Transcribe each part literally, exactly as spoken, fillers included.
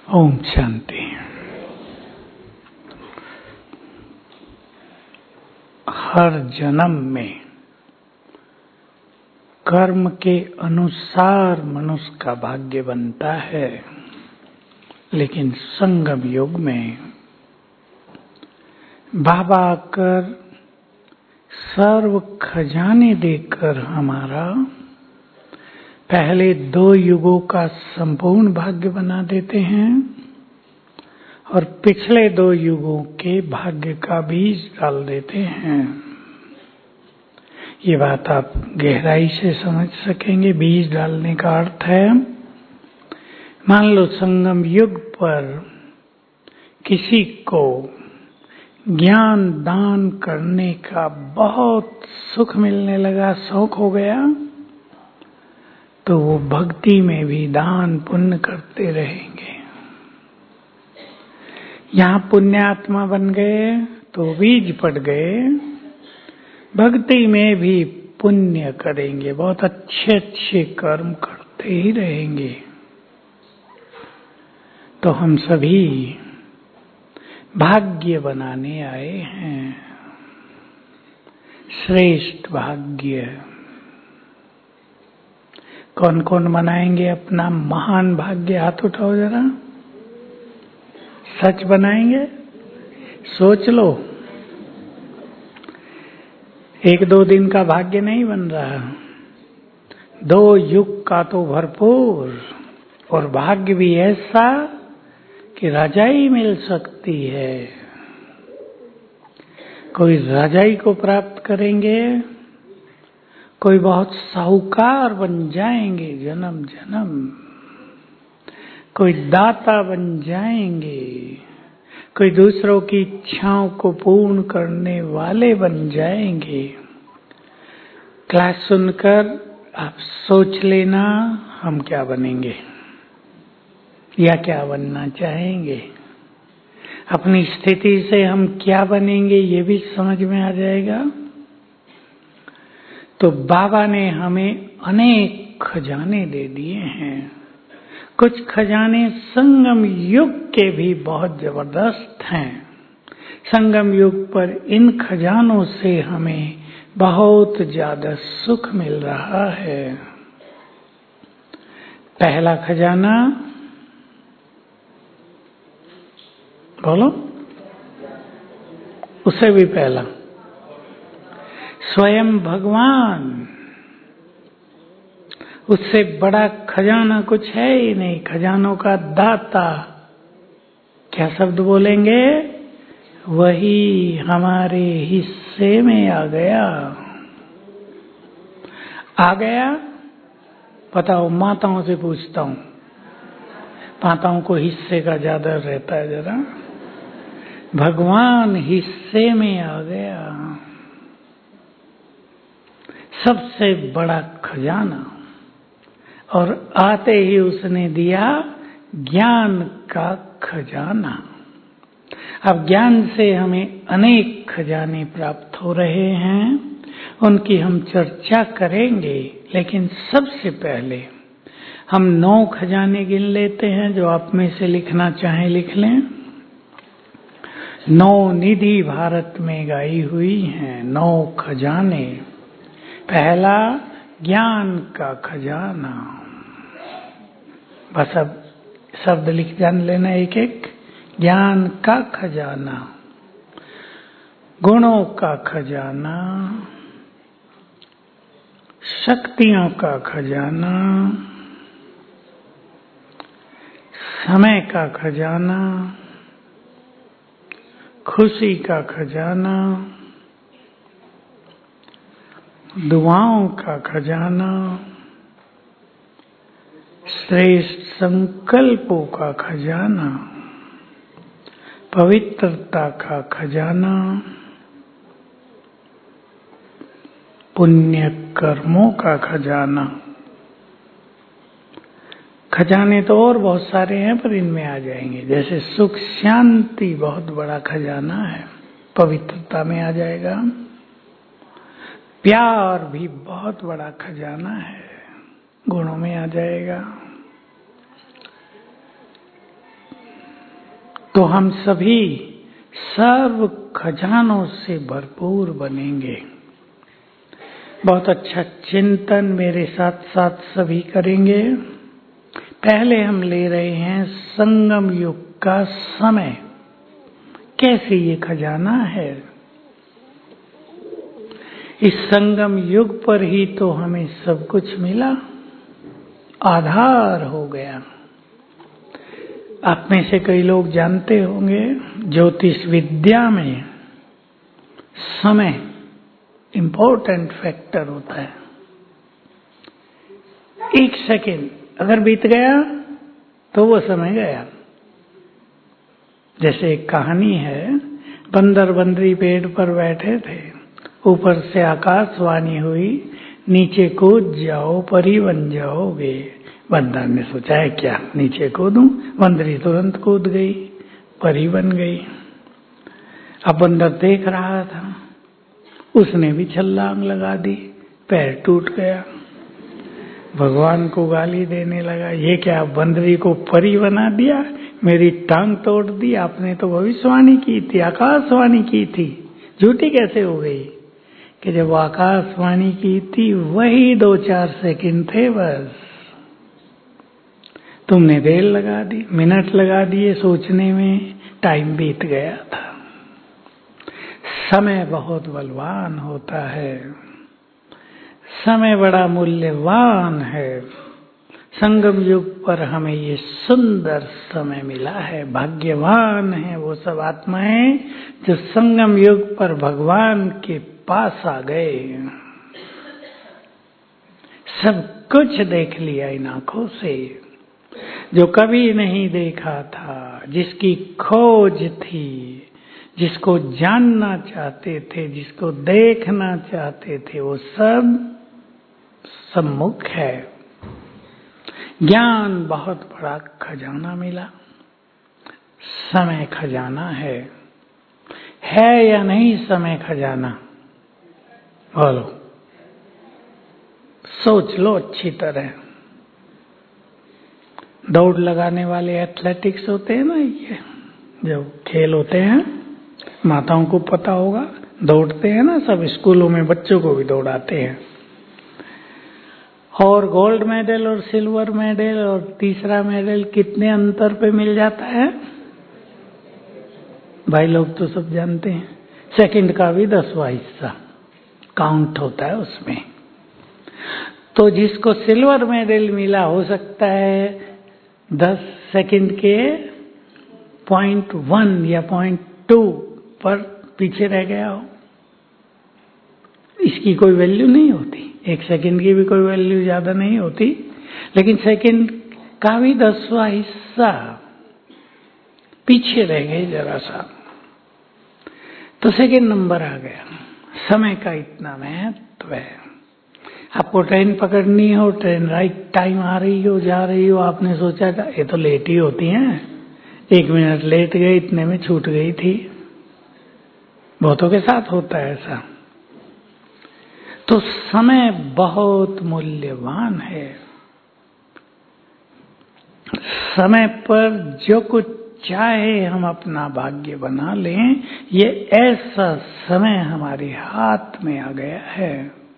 ओम शांति। हर जन्म में कर्म के अनुसार मनुष्य का भाग्य बनता है, लेकिन संगम युग में बाबा आकर सर्व खजाने देकर हमारा पहले दो युगों का संपूर्ण भाग्य बना देते हैं और पिछले दो युगों के भाग्य का बीज डाल देते हैं। ये बात आप गहराई से समझ सकेंगे। बीज डालने का अर्थ है, मान लो संगम युग पर किसी को ज्ञान दान करने का बहुत सुख मिलने लगा, शौक हो गया, तो वो भक्ति में भी दान पुण्य करते रहेंगे। यहाँ पुण्यात्मा बन गए तो बीज पड़ गए, भक्ति में भी पुण्य करेंगे, बहुत अच्छे अच्छे कर्म करते ही रहेंगे। तो हम सभी भाग्य बनाने आए हैं, श्रेष्ठ भाग्य। कौन कौन बनाएंगे अपना महान भाग्य? हाथ उठाओ जरा। सच बनाएंगे? सोच लो, एक दो दिन का भाग्य नहीं बन रहा, दो युग का तो भरपूर, और भाग्य भी ऐसा कि रजाई मिल सकती है। कोई रजाई को प्राप्त करेंगे, कोई बहुत साहूकार बन जाएंगे जन्म जन्म, कोई दाता बन जाएंगे, कोई दूसरों की इच्छाओं को पूर्ण करने वाले बन जाएंगे। क्लास सुनकर आप सोच लेना, हम क्या बनेंगे या क्या बनना चाहेंगे। अपनी स्थिति से हम क्या बनेंगे ये भी समझ में आ जाएगा। तो बाबा ने हमें अनेक खजाने दे दिए हैं। कुछ खजाने संगम युग के भी बहुत जबरदस्त हैं। संगम युग पर इन खजानों से हमें बहुत ज्यादा सुख मिल रहा है। पहला खजाना बोलो, उससे भी पहला स्वयं भगवान। उससे बड़ा खजाना कुछ है ही नहीं। खजानों का दाता क्या शब्द बोलेंगे? वही हमारे हिस्से में आ गया। आ गया? बताओ, माताओं से पूछता हूँ, माताओं को हिस्से का ज्यादा रहता है जरा। भगवान हिस्से में आ गया, सबसे बड़ा खजाना। और आते ही उसने दिया ज्ञान का खजाना। अब ज्ञान से हमें अनेक खजाने प्राप्त हो रहे हैं, उनकी हम चर्चा करेंगे। लेकिन सबसे पहले हम नौ खजाने गिन लेते हैं। जो आप में से लिखना चाहें लिख लें। नौ निधि भारत में गाई हुई हैं, नौ खजाने। पहला ज्ञान का खजाना। बस अब शब्द लिख जान लेना एक एक। ज्ञान का खजाना, गुणों का खजाना, शक्तियों का खजाना, समय का खजाना, खुशी का खजाना, दुआओं का खजाना, श्रेष्ठ संकल्पों का खजाना, पवित्रता का खजाना, पुण्य कर्मों का खजाना। खजाने तो और बहुत सारे हैं, पर इनमें आ जाएंगे। जैसे सुख शांति बहुत बड़ा खजाना है, पवित्रता में आ जाएगा। प्यार भी बहुत बड़ा खजाना है, गुणों में आ जाएगा। तो हम सभी सर्व खजानों से भरपूर बनेंगे। बहुत अच्छा चिंतन मेरे साथ साथ सभी करेंगे। पहले हम ले रहे हैं संगम युग का समय, कैसे ये खजाना है। इस संगम युग पर ही तो हमें सब कुछ मिला, आधार हो गया। आप में से कई लोग जानते होंगे ज्योतिष विद्या में समय इम्पोर्टेंट फैक्टर होता है। एक सेकेंड अगर बीत गया तो वो समय गया। जैसे एक कहानी है, बंदर बंदरी पेड़ पर बैठे थे, ऊपर से आकाशवाणी हुई, नीचे कूद जाओ परी बन जाओगे। बंदर ने सोचा है क्या नीचे कूदूं, बंदरी तुरंत कूद गई, परी बन गई। अब बंदर देख रहा था, उसने भी छलांग लगा दी, पैर टूट गया। भगवान को गाली देने लगा, ये क्या बंदरी को परी बना दिया, मेरी टांग तोड़ दी। आपने तो भविष्यवाणी की थी, आकाशवाणी की थी, झूठी कैसे हो गई। कि जब आकाशवाणी की थी वही दो चार सेकंड थे, बस तुमने देर लगा दी, मिनट लगा दिए सोचने में, टाइम बीत गया था। समय बहुत बलवान होता है, समय बड़ा मूल्यवान है। संगम युग पर हमें ये सुंदर समय मिला है। भाग्यवान है वो सब आत्माएं जो संगम युग पर भगवान के पास आ गए, सब कुछ देख लिया इन आंखों से जो कभी नहीं देखा था, जिसकी खोज थी, जिसको जानना चाहते थे, जिसको देखना चाहते थे, वो सब सम्मुख है। ज्ञान बहुत बड़ा खजाना मिला, समय खजाना है। है या नहीं समय खजाना, बोलो, सोच लो अच्छी तरह। दौड़ लगाने वाले एथलेटिक्स होते हैं ना, ये जो खेल होते हैं, माताओं को पता होगा, दौड़ते हैं ना सब, स्कूलों में बच्चों को भी दौड़ाते हैं। और गोल्ड मेडल और सिल्वर मेडल और तीसरा मेडल कितने अंतर पे मिल जाता है, भाई लोग तो सब जानते हैं। सेकंड का भी दसवां हिस्सा काउंट होता है उसमें। तो जिसको सिल्वर मेडल मिला, हो सकता है दस सेकंड के पॉइंट वन या पॉइंट टू पर पीछे रह गया हो। इसकी कोई वैल्यू नहीं होती, एक सेकंड की भी कोई वैल्यू ज्यादा नहीं होती, लेकिन सेकंड का भी दसवां हिस्सा पीछे रह गए जरा सा, तो सेकंड नंबर आ गया। समय का इतना महत्व है। आपको ट्रेन पकड़नी हो, ट्रेन राइट टाइम आ रही हो, जा रही हो, आपने सोचा था ये तो लेट ही होती हैं, एक मिनट लेट गए, इतने में छूट गई थी। बहुतों के साथ होता है ऐसा। तो समय बहुत मूल्यवान है। समय पर जो कुछ चाहे हम अपना भाग्य बना लें, ये ऐसा समय हमारे हाथ में आ गया है।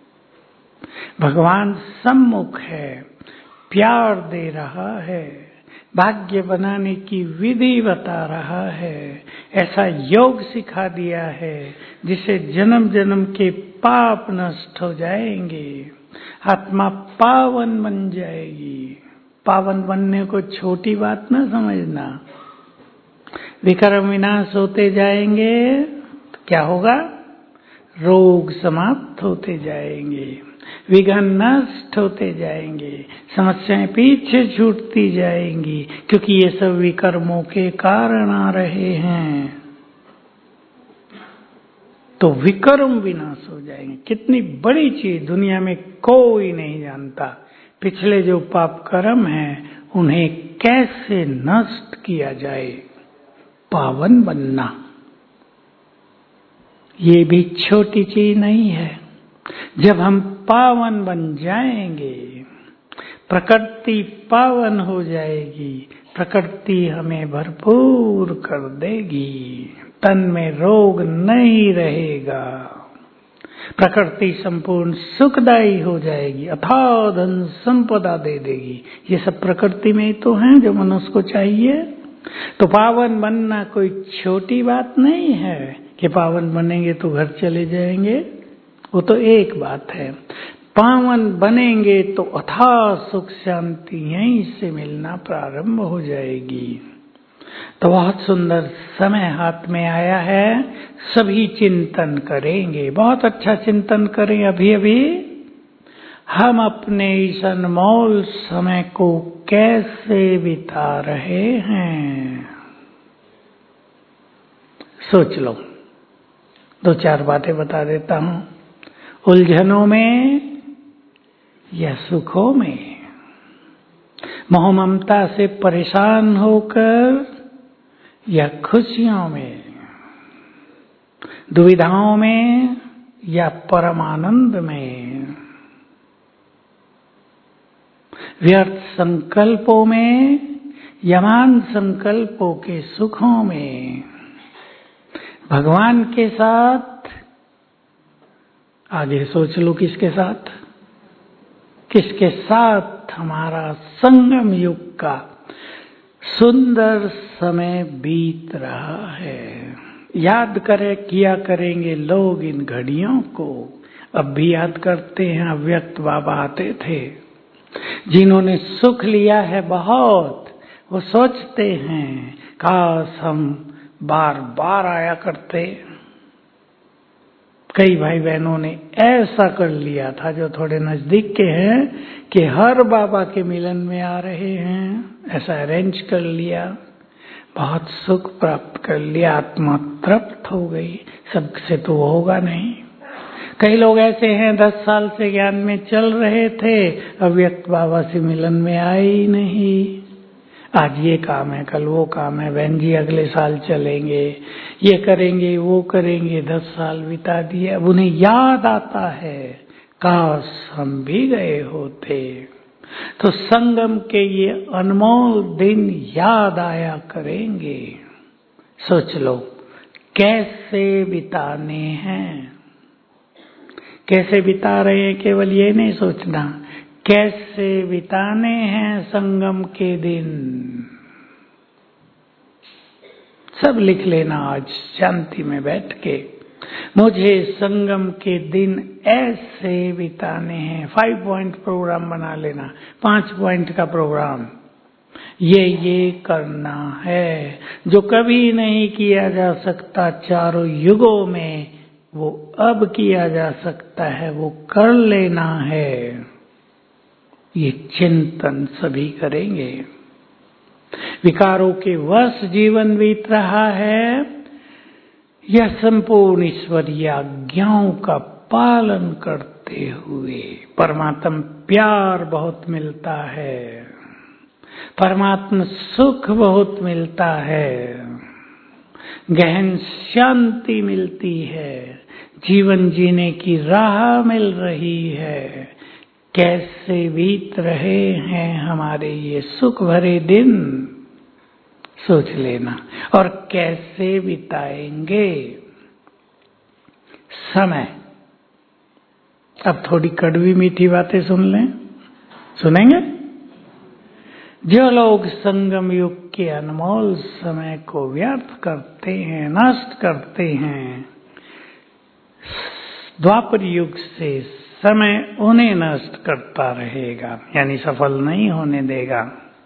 भगवान सम्मुख है, प्यार दे रहा है, भाग्य बनाने की विधि बता रहा है, ऐसा योग सिखा दिया है जिसे जन्म जन्म के पाप नष्ट हो जाएंगे, आत्मा पावन बन जाएगी। पावन बनने को छोटी बात ना समझना। विक्रम विनाश होते जाएंगे तो क्या होगा, रोग समाप्त होते जाएंगे, विघ्न नष्ट होते जाएंगे, समस्याएं पीछे छूटती जाएंगी, क्योंकि ये सब विकर्मों के कारण आ रहे हैं। तो विकर्म विनाश हो जाएंगे। कितनी बड़ी चीज दुनिया में कोई नहीं जानता, पिछले जो पाप कर्म हैं उन्हें कैसे नष्ट किया जाए। पावन बनना ये भी छोटी चीज नहीं है। जब हम पावन बन जाएंगे, प्रकृति पावन हो जाएगी, प्रकृति हमें भरपूर कर देगी, तन में रोग नहीं रहेगा, प्रकृति संपूर्ण सुखदायी हो जाएगी, अथाह धन संपदा दे देगी। ये सब प्रकृति में ही तो है जो मनुष्य को चाहिए। तो पावन बनना कोई छोटी बात नहीं है कि पावन बनेंगे तो घर चले जाएंगे, वो तो एक बात है। पावन बनेंगे तो अथाह सुख शांति यहीं से मिलना प्रारंभ हो जाएगी। तो बहुत सुंदर समय हाथ में आया है, सभी चिंतन करेंगे। बहुत अच्छा चिंतन करें। अभी अभी हम अपने इस अनमोल समय को कैसे बिता रहे हैं, सोच लो। दो चार बातें बता देता हूं। उलझनों में या सुखों में, मोह ममता से परेशान होकर या खुशियों में, दुविधाओं में या परमानंद में, व्यर्थ संकल्पों में या मान संकल्पों के सुखों में, भगवान के साथ, आगे सोच लो किसके साथ, किसके साथ हमारा संगम युग का सुंदर समय बीत रहा है। याद करे किया करेंगे लोग इन घड़ियों को। अब भी याद करते हैं। अव्यक्त बाबा आते थे, जिन्होंने सुख लिया है बहुत, वो सोचते हैं काश हम बार बार आया करते। कई भाई बहनों ने ऐसा कर लिया था जो थोड़े नजदीक के हैं कि हर बाबा के मिलन में आ रहे हैं, ऐसा अरेंज कर लिया, बहुत सुख प्राप्त कर लिया, आत्मा तृप्त हो गई। सबसे तो होगा नहीं। कई लोग ऐसे हैं दस साल से ज्ञान में चल रहे थे, अव्यक्त बाबा से मिलन में आए ही नहीं। आज ये काम है, कल वो काम है, बहन जी अगले साल चलेंगे, ये करेंगे वो करेंगे, दस साल बिता दिए। अब उन्हें याद आता है काश हम भी गए होते। तो संगम के ये अनमोल दिन याद आया करेंगे। सोच लो कैसे बिताने हैं, कैसे बिता रहे हैं, केवल ये नहीं सोचना कैसे बिताने हैं संगम के दिन। सब लिख लेना आज शांति में बैठ के, मुझे संगम के दिन ऐसे बिताने हैं। फाइव पॉइंट प्रोग्राम बना लेना, पांच पॉइंट का प्रोग्राम। ये ये करना है जो कभी नहीं किया जा सकता चारों युगों में, वो अब किया जा सकता है, वो कर लेना है। ये चिंतन सभी करेंगे। विकारों के वश जीवन बीत रहा है, यह संपूर्ण ईश्वरीय आज्ञाओं का पालन करते हुए। परमात्म प्यार बहुत मिलता है, परमात्म सुख बहुत मिलता है, गहन शांति मिलती है, जीवन जीने की राह मिल रही है। कैसे बीत रहे हैं हमारे ये सुख भरे दिन, सोच लेना। और कैसे बिताएंगे समय। अब थोड़ी कड़वी मीठी बातें सुन लें, सुनेंगे? जो लोग संगम युग के अनमोल समय को व्यर्थ करते हैं, नष्ट करते हैं, द्वापर युग से समय उन्हें नष्ट करता रहेगा, यानी सफल नहीं होने देगा।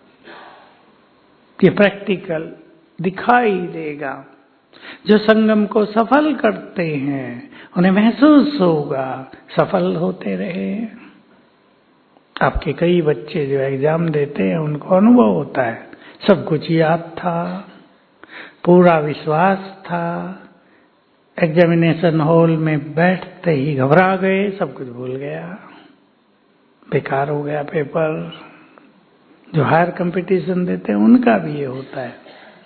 ये प्रैक्टिकल दिखाई देगा। जो संगम को सफल करते हैं उन्हें महसूस होगा सफल होते रहे। आपके कई बच्चे जो एग्जाम देते हैं उनको अनुभव होता है, सब कुछ याद था, पूरा विश्वास था, एग्जामिनेशन हॉल में बैठते ही घबरा गए, सब कुछ भूल गया, बेकार हो गया पेपर। जो हायर कंपटीशन देते हैं उनका भी ये होता है।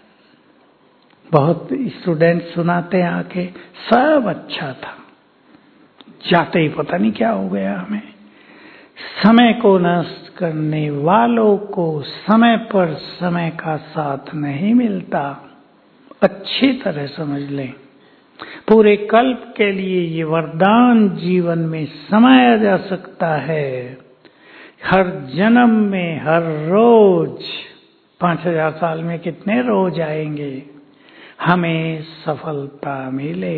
बहुत स्टूडेंट सुनाते हैं आके, सब अच्छा था, जाते ही पता नहीं क्या हो गया हमें। समय को नष्ट करने वालों को समय पर समय का साथ नहीं मिलता। अच्छी तरह समझ लें, पूरे कल्प के लिए ये वरदान जीवन में समाया जा सकता है। हर जन्म में, हर रोज, पांच हजार साल में कितने रोज आएंगे, हमें सफलता मिले।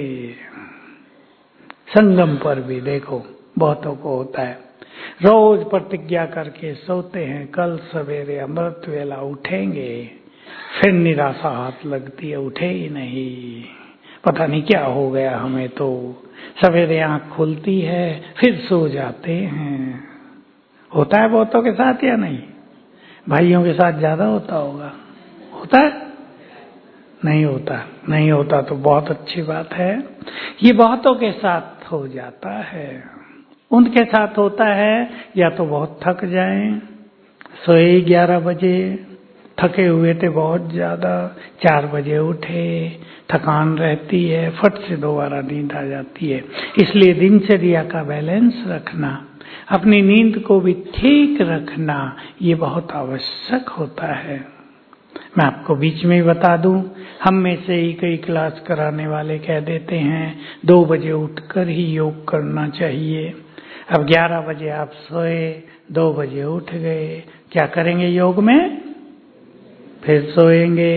संगम पर भी देखो, बहुतों को होता है, रोज प्रतिज्ञा करके सोते हैं, कल सवेरे अमृत वेला उठेंगे, फिर निराशा हाथ लगती है, उठे ही नहीं, पता नहीं क्या हो गया हमें। तो सवेरे आंख खुलती है, फिर सो जाते हैं। होता है बहुतों के साथ या नहीं? भाइयों के साथ ज्यादा होता होगा। होता है? नहीं होता? नहीं होता तो बहुत अच्छी बात है। ये बहुतों के साथ हो जाता है। उनके साथ होता है या तो बहुत थक जाएं, सोए ग्यारह बजे, थके हुए थे बहुत ज्यादा, चार बजे उठे, थकान रहती है, फट से दोबारा नींद आ जाती है। इसलिए दिनचर्या का बैलेंस रखना, अपनी नींद को भी ठीक रखना, ये बहुत आवश्यक होता है। मैं आपको बीच में ही बता दूं, हम में से ही कई क्लास कराने वाले कह देते हैं दो बजे उठकर ही योग करना चाहिए। अब ग्यारह बजे आप सोए, दो बजे उठ गए, क्या करेंगे योग में? फिर सोएंगे।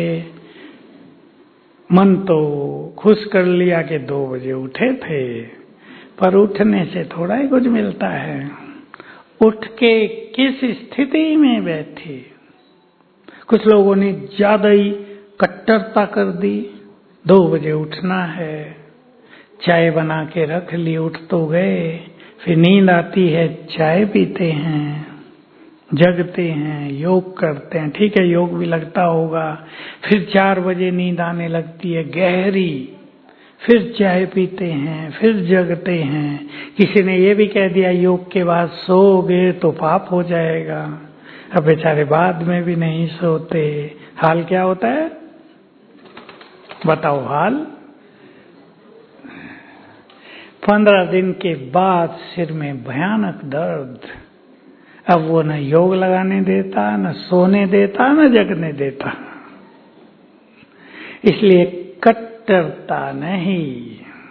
मन तो खुश कर लिया कि दो बजे उठे थे, पर उठने से थोड़ा ही कुछ मिलता है। उठ के किस स्थिति में बैठे? कुछ लोगों ने ज्यादा ही कट्टरता कर दी, दो बजे उठना है, चाय बना के रख ली, उठ तो गए, फिर नींद आती है, चाय पीते हैं, जगते हैं, योग करते हैं, ठीक है योग भी लगता होगा, फिर चार बजे नींद आने लगती है गहरी, फिर चाय पीते हैं, फिर जगते हैं। किसी ने ये भी कह दिया योग के बाद सोओगे तो पाप हो जाएगा। अब बेचारे बाद में भी नहीं सोते। हाल क्या होता है बताओ? हाल पंद्रह दिन के बाद सिर में भयानक दर्द। अब वो न योग लगाने देता, न सोने देता, न जगने देता। इसलिए कट्टरता नहीं।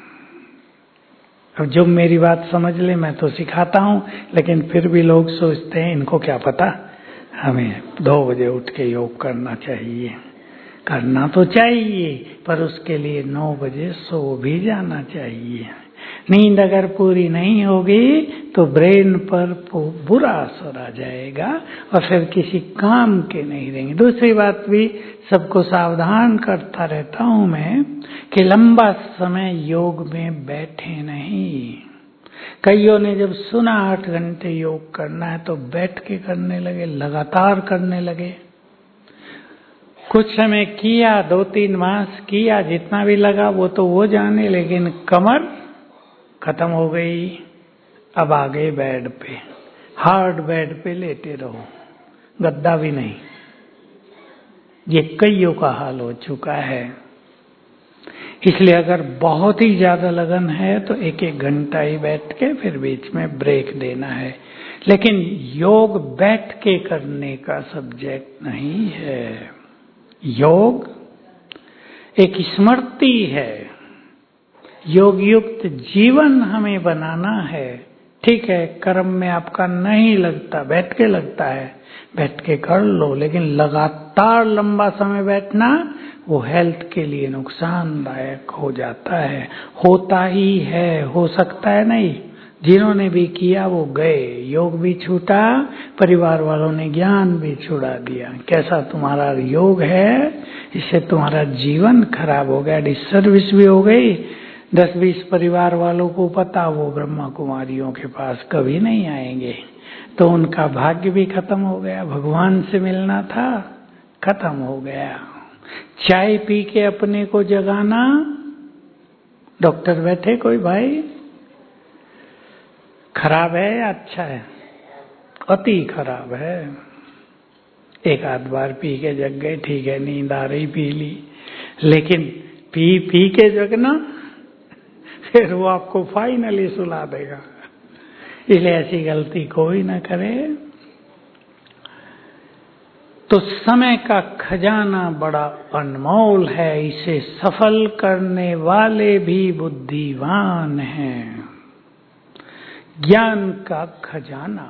अब जो मेरी बात समझ ले, मैं तो सिखाता हूं, लेकिन फिर भी लोग सोचते हैं इनको क्या पता, हमें दो बजे उठ के योग करना चाहिए। करना तो चाहिए, पर उसके लिए नौ बजे सो भी जाना चाहिए। नींद अगर पूरी नहीं होगी तो ब्रेन पर बुरा असर आ जाएगा और फिर किसी काम के नहीं रहेंगे। दूसरी बात भी सबको सावधान करता रहता हूं मैं कि लंबा समय योग में बैठे नहीं। कईयों ने जब सुना आठ घंटे योग करना है तो बैठ के करने लगे, लगातार करने लगे। कुछ समय किया, दो तीन मास किया, जितना भी लगा वो तो वो जाने, लेकिन कमर खत्म हो गई। अब आ गए बेड पे, हार्ड बेड पे लेटे रहो, गद्दा भी नहीं। ये कईयों का हाल हो चुका है। इसलिए अगर बहुत ही ज्यादा लगन है तो एक एक घंटा ही बैठ के फिर बीच में ब्रेक देना है। लेकिन योग बैठ के करने का सब्जेक्ट नहीं है। योग एक स्मृति है। योग युक्त जीवन हमें बनाना है। ठीक है, कर्म में आपका नहीं लगता, बैठ के लगता है, बैठ के कर लो, लेकिन लगातार लंबा समय बैठना वो हेल्थ के लिए नुकसानदायक हो जाता है। होता ही है, हो सकता है नहीं। जिन्होंने भी किया वो गए, योग भी छूटा, परिवार वालों ने ज्ञान भी छुड़ा दिया। कैसा तुम्हारा योग है, इससे तुम्हारा जीवन खराब हो गया, डिसर्विस भी हो गई। दस बीस परिवार वालों को पता वो ब्रह्मा कुमारियों के पास कभी नहीं आएंगे, तो उनका भाग्य भी खत्म हो गया। भगवान से मिलना था, खत्म हो गया। चाय पी के अपने को जगाना, डॉक्टर बैठे कोई भाई, खराब है या अच्छा है? अति खराब है। एक आध बार पी के जग गए, ठीक है, नींद आ रही पी ली, लेकिन पी पी के जगना फिर वो आपको फाइनली सुला देगा। इसलिए ऐसी गलती कोई ना करे। तो समय का खजाना बड़ा अनमोल है, इसे सफल करने वाले भी बुद्धिमान हैं। ज्ञान का खजाना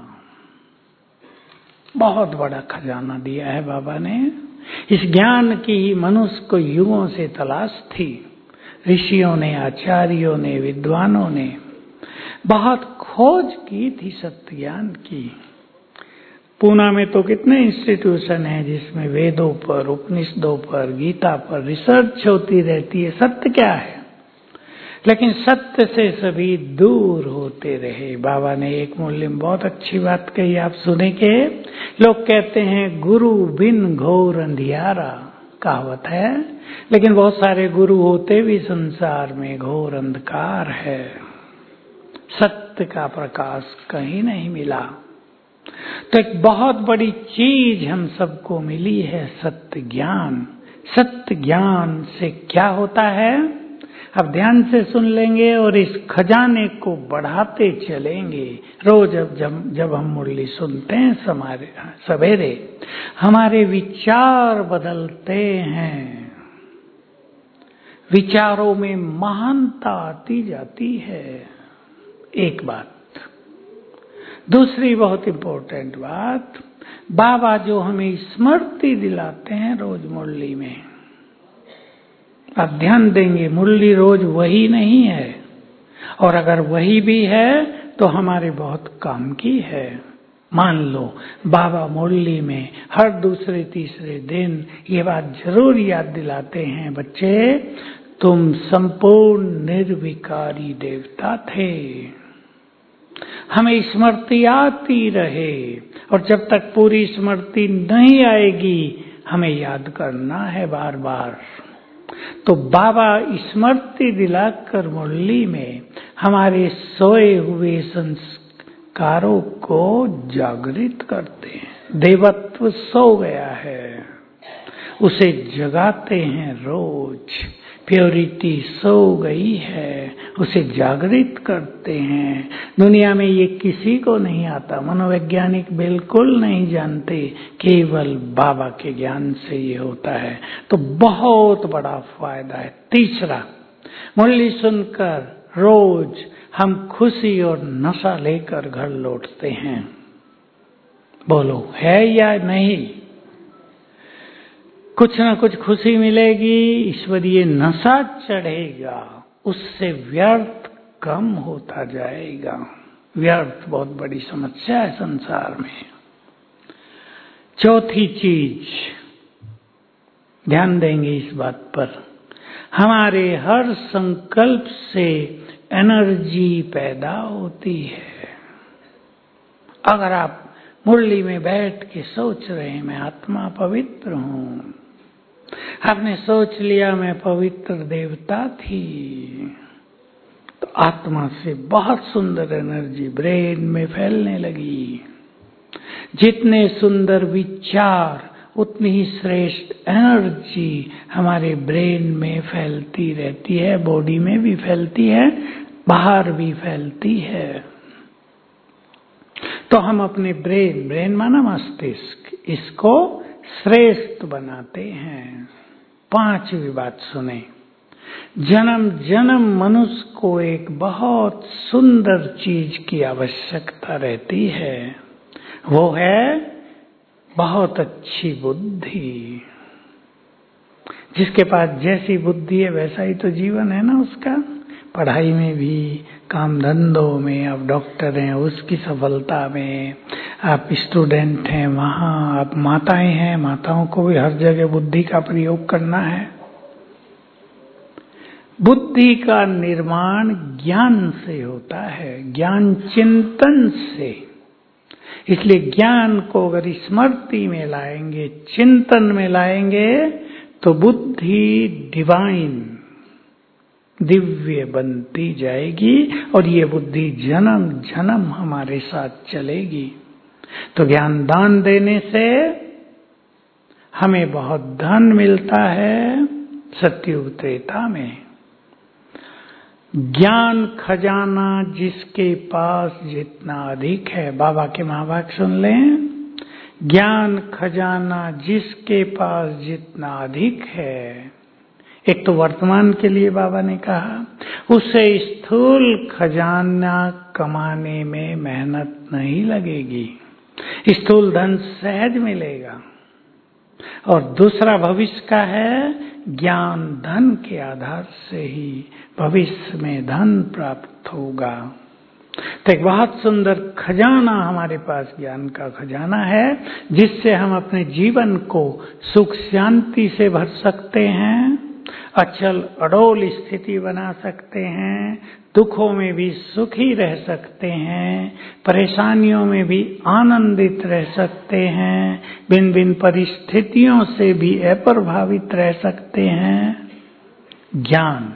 बहुत बड़ा खजाना दिया है बाबा ने। इस ज्ञान की ही मनुष्य को युगों से तलाश थी। ऋषियों ने, आचार्यों ने, विद्वानों ने बहुत खोज की थी सत्य ज्ञान की। पूना में तो कितने इंस्टीट्यूशन हैं जिसमें वेदों पर, उपनिषदों पर, गीता पर रिसर्च होती रहती है, सत्य क्या है। लेकिन सत्य से सभी दूर होते रहे। बाबा ने एक मूल्य में बहुत अच्छी बात कही, आप सुने के लोग कहते हैं गुरु बिन घोर अंधियारा, कहावत है। लेकिन बहुत सारे गुरु होते भी संसार में घोर अंधकार है, सत्य का प्रकाश कहीं नहीं मिला। तो एक बहुत बड़ी चीज हम सबको मिली है, सत्य ज्ञान। सत्य ज्ञान से क्या होता है, अब ध्यान से सुन लेंगे और इस खजाने को बढ़ाते चलेंगे। रोज अब जब जब हम मुरली सुनते हैं समारे सवेरे, हमारे विचार बदलते हैं, विचारों में महानता आती जाती है। एक बात। दूसरी बहुत इंपॉर्टेंट बात, बाबा जो हमें स्मृति दिलाते हैं रोज मुरली में, आप ध्यान देंगे मुरली रोज वही नहीं है, और अगर वही भी है तो हमारे बहुत काम की है। मान लो बाबा मुरली में हर दूसरे तीसरे दिन ये बात जरूर याद दिलाते हैं, बच्चे तुम संपूर्ण निर्विकारी देवता थे। हमें स्मृति आती रहे, और जब तक पूरी स्मृति नहीं आएगी हमें याद करना है बार बार। तो बाबा स्मृति दिलाकर मुरली में हमारे सोए हुए संस्कारों को जागृत करते हैं। देवत्व सो गया है, उसे जगाते हैं रोज। प्योरिटी सो गई है, उसे जागृत करते हैं। दुनिया में ये किसी को नहीं आता, मनोवैज्ञानिक बिल्कुल नहीं जानते, केवल बाबा के ज्ञान से ये होता है। तो बहुत बड़ा फायदा है। तीसरा, मुरली सुनकर रोज हम खुशी और नशा लेकर घर लौटते हैं। बोलो है या नहीं? कुछ ना कुछ खुशी मिलेगी, ईश्वरीय नशा चढ़ेगा, उससे व्यर्थ कम होता जाएगा। व्यर्थ बहुत बड़ी समस्या है संसार में। चौथी चीज, ध्यान देंगे इस बात पर, हमारे हर संकल्प से एनर्जी पैदा होती है। अगर आप मुरली में बैठ के सोच रहे हैं मैं आत्मा पवित्र हूं, आपने सोच लिया मैं पवित्र देवता थी, तो आत्मा से बहुत सुंदर एनर्जी ब्रेन में फैलने लगी। जितने सुंदर विचार उतनी ही श्रेष्ठ एनर्जी हमारे ब्रेन में फैलती रहती है, बॉडी में भी फैलती है, बाहर भी फैलती है। तो हम अपने ब्रेन, ब्रेन माना मस्तिष्क, इसको श्रेष्ठ बनाते हैं। पांचवी बात सुने, जन्म जन्म मनुष्य को एक बहुत सुंदर चीज की आवश्यकता रहती है, वो है बहुत अच्छी बुद्धि। जिसके पास जैसी बुद्धि है वैसा ही तो जीवन है ना उसका। पढ़ाई में भी, काम धंधों में, आप डॉक्टर हैं उसकी सफलता में, आप स्टूडेंट हैं वहाँ, आप माताएं हैं, माताओं को भी हर जगह बुद्धि का प्रयोग करना है। बुद्धि का निर्माण ज्ञान से होता है, ज्ञान चिंतन से। इसलिए ज्ञान को अगर स्मृति में लाएंगे, चिंतन में लाएंगे, तो बुद्धि डिवाइन, दिव्य बनती जाएगी, और ये बुद्धि जन्म जन्म हमारे साथ चलेगी। तो ज्ञान दान देने से हमें बहुत धन मिलता है सत्युग त्रेता में। ज्ञान खजाना जिसके पास जितना अधिक है, बाबा के महावाक्य सुन लें, ज्ञान खजाना जिसके पास जितना अधिक है, एक तो वर्तमान के लिए बाबा ने कहा, उसे स्थूल खजाना कमाने में मेहनत नहीं लगेगी, स्थूल धन सहज मिलेगा। और दूसरा भविष्य का है, ज्ञान धन के आधार से ही भविष्य में धन प्राप्त होगा। तो एक बहुत सुंदर खजाना हमारे पास ज्ञान का खजाना है, जिससे हम अपने जीवन को सुख शांति से भर सकते हैं, अचल अडोल स्थिति बना सकते हैं, दुखों में भी सुखी रह सकते हैं, परेशानियों में भी आनंदित रह सकते हैं, भिन्न भिन्न परिस्थितियों से भी अप्रभावित रह सकते हैं। ज्ञान।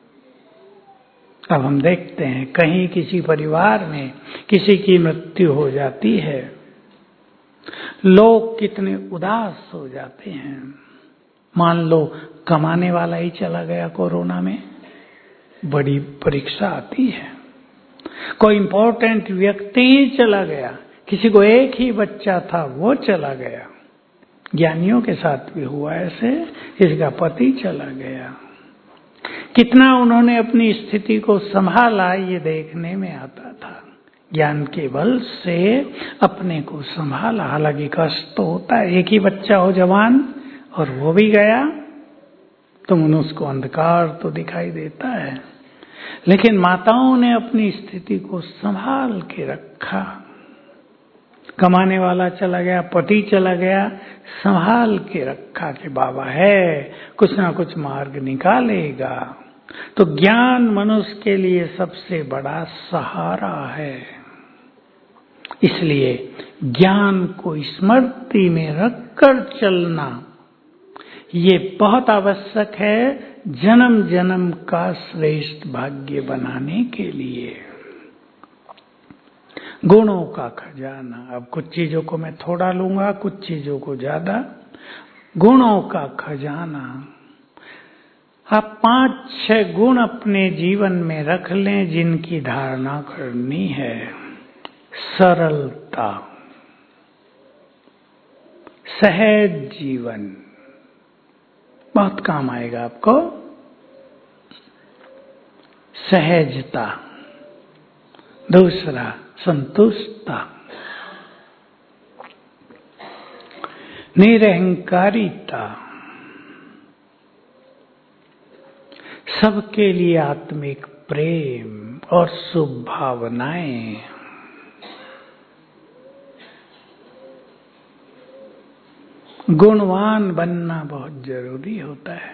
अब हम देखते हैं कहीं किसी परिवार में किसी की मृत्यु हो जाती है, लोग कितने उदास हो जाते हैं। मान लो कमाने वाला ही चला गया कोरोना में, बड़ी परीक्षा आती है। कोई इंपॉर्टेंट व्यक्ति ही चला गया, किसी को एक ही बच्चा था वो चला गया। ज्ञानियों के साथ भी हुआ ऐसे, इसका पति चला गया। कितना उन्होंने अपनी स्थिति को संभाला ये देखने में आता था। ज्ञान के बल से अपने को संभाला। हालांकि कष्ट तो होता है, एक ही बच्चा हो जवान और वो भी गया तो मनुष्य को अंधकार तो दिखाई देता है, लेकिन माताओं ने अपनी स्थिति को संभाल के रखा। कमाने वाला चला गया, पति चला गया, संभाल के रखा कि बाबा है, कुछ ना कुछ मार्ग निकालेगा। तो ज्ञान मनुष्य के लिए सबसे बड़ा सहारा है। इसलिए ज्ञान को स्मृति में रखकर चलना ये बहुत आवश्यक है, जन्म जन्म का श्रेष्ठ भाग्य बनाने के लिए। गुणों का खजाना। अब कुछ चीजों को मैं थोड़ा लूंगा, कुछ चीजों को ज्यादा। गुणों का खजाना। आप पांच छह गुण अपने जीवन में रख लें जिनकी धारणा करनी है। सरलता, सहज जीवन बहुत काम आएगा आपको। सहजता। दूसरा संतुष्टता, निरहंकारिता, सबके लिए आत्मिक प्रेम और शुभ भावनाएं। गुणवान बनना बहुत जरूरी होता है।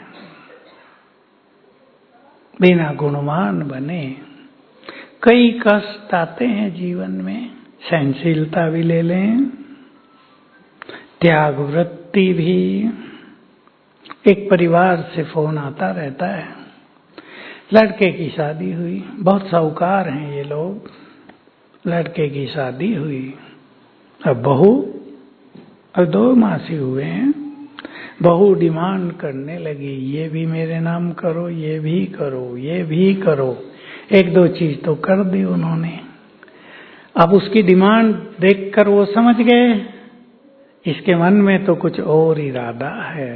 बिना गुणवान बने कई कष्ट आते हैं जीवन में। सहनशीलता भी ले लें, त्याग वृत्ति भी। एक परिवार से फोन आता रहता है, लड़के की शादी हुई, बहुत साहूकार हैं ये लोग। लड़के की शादी हुई, अब बहू, अब दो मासी हुए हैं, बहू डिमांड करने लगी, ये भी मेरे नाम करो, ये भी करो, ये भी करो। एक दो चीज तो कर दी उन्होंने। अब उसकी डिमांड देखकर वो समझ गए इसके मन में तो कुछ और इरादा है।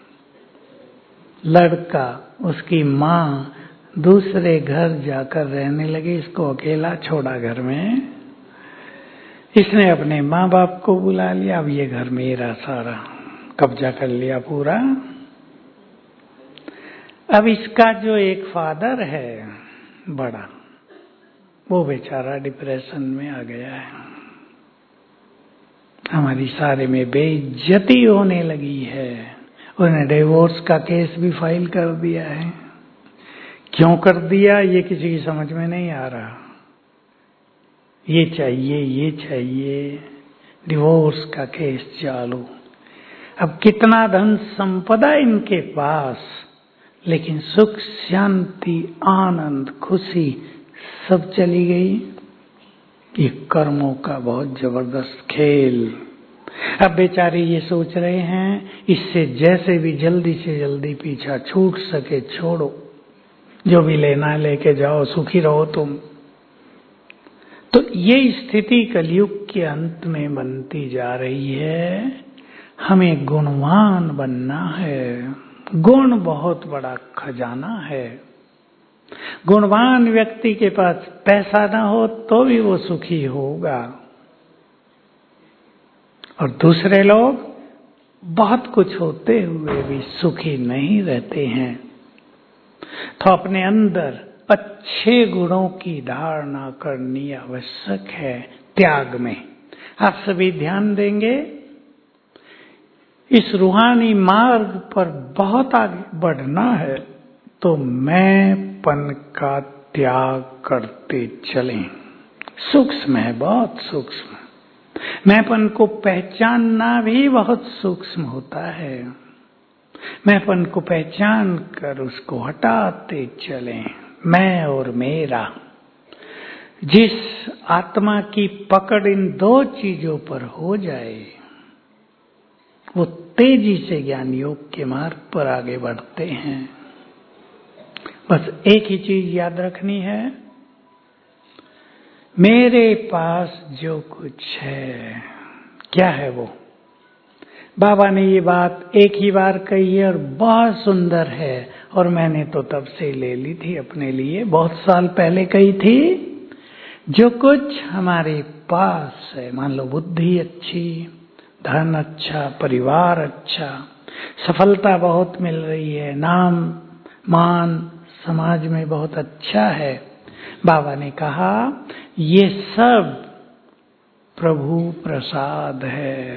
लड़का, उसकी माँ दूसरे घर जाकर रहने लगी, इसको अकेला छोड़ा घर में। इसने अपने माँ बाप को बुला लिया, अब ये घर मेरा सारा, कब्जा कर लिया पूरा। अब इसका जो एक फादर है बड़ा, वो बेचारा डिप्रेशन में आ गया है। हमारी सारे में बेइज्जती होने लगी है। उन्होंने डिवोर्स का केस भी फाइल कर दिया है। क्यों कर दिया ये किसी की समझ में नहीं आ रहा। ये चाहिए, ये चाहिए, डिवोर्स का केस चालू। अब कितना धन संपदा इनके पास, लेकिन सुख शांति आनंद खुशी सब चली गई। ये कर्मों का बहुत जबरदस्त खेल। अब बेचारे ये सोच रहे हैं इससे जैसे भी जल्दी से जल्दी पीछा छूट सके छोड़ो, जो भी लेना है लेके जाओ, सुखी रहो तुम। तो ये स्थिति कलयुग के अंत में बनती जा रही है। हमें गुणवान बनना है। गुण बहुत बड़ा खजाना है। गुणवान व्यक्ति के पास पैसा ना हो तो भी वो सुखी होगा, और दूसरे लोग बहुत कुछ होते हुए भी सुखी नहीं रहते हैं। तो अपने अंदर अच्छे गुणों की धारणा करनी आवश्यक है। त्याग में आप सभी ध्यान देंगे, इस रूहानी मार्ग पर बहुत आगे बढ़ना है तो मैंपन का त्याग करते चलें। सूक्ष्म है, बहुत सूक्ष्म। मैंपन को पहचानना भी बहुत सूक्ष्म होता है। मैंपन को पहचान कर उसको हटाते चलें। मैं और मेरा, जिस आत्मा की पकड़ इन दो चीजों पर हो जाए वो तेजी से ज्ञान योग के मार्ग पर आगे बढ़ते हैं। बस एक ही चीज याद रखनी है, मेरे पास जो कुछ है, क्या है वो? बाबा ने ये बात एक ही बार कही है और बहुत सुंदर है, और मैंने तो तब से ले ली थी अपने लिए, बहुत साल पहले कही थी। जो कुछ हमारे पास है, मान लो बुद्धि अच्छी, धन अच्छा, परिवार अच्छा, सफलता बहुत मिल रही है, नाम मान समाज में बहुत अच्छा है, बाबा ने कहा ये सब प्रभु प्रसाद है,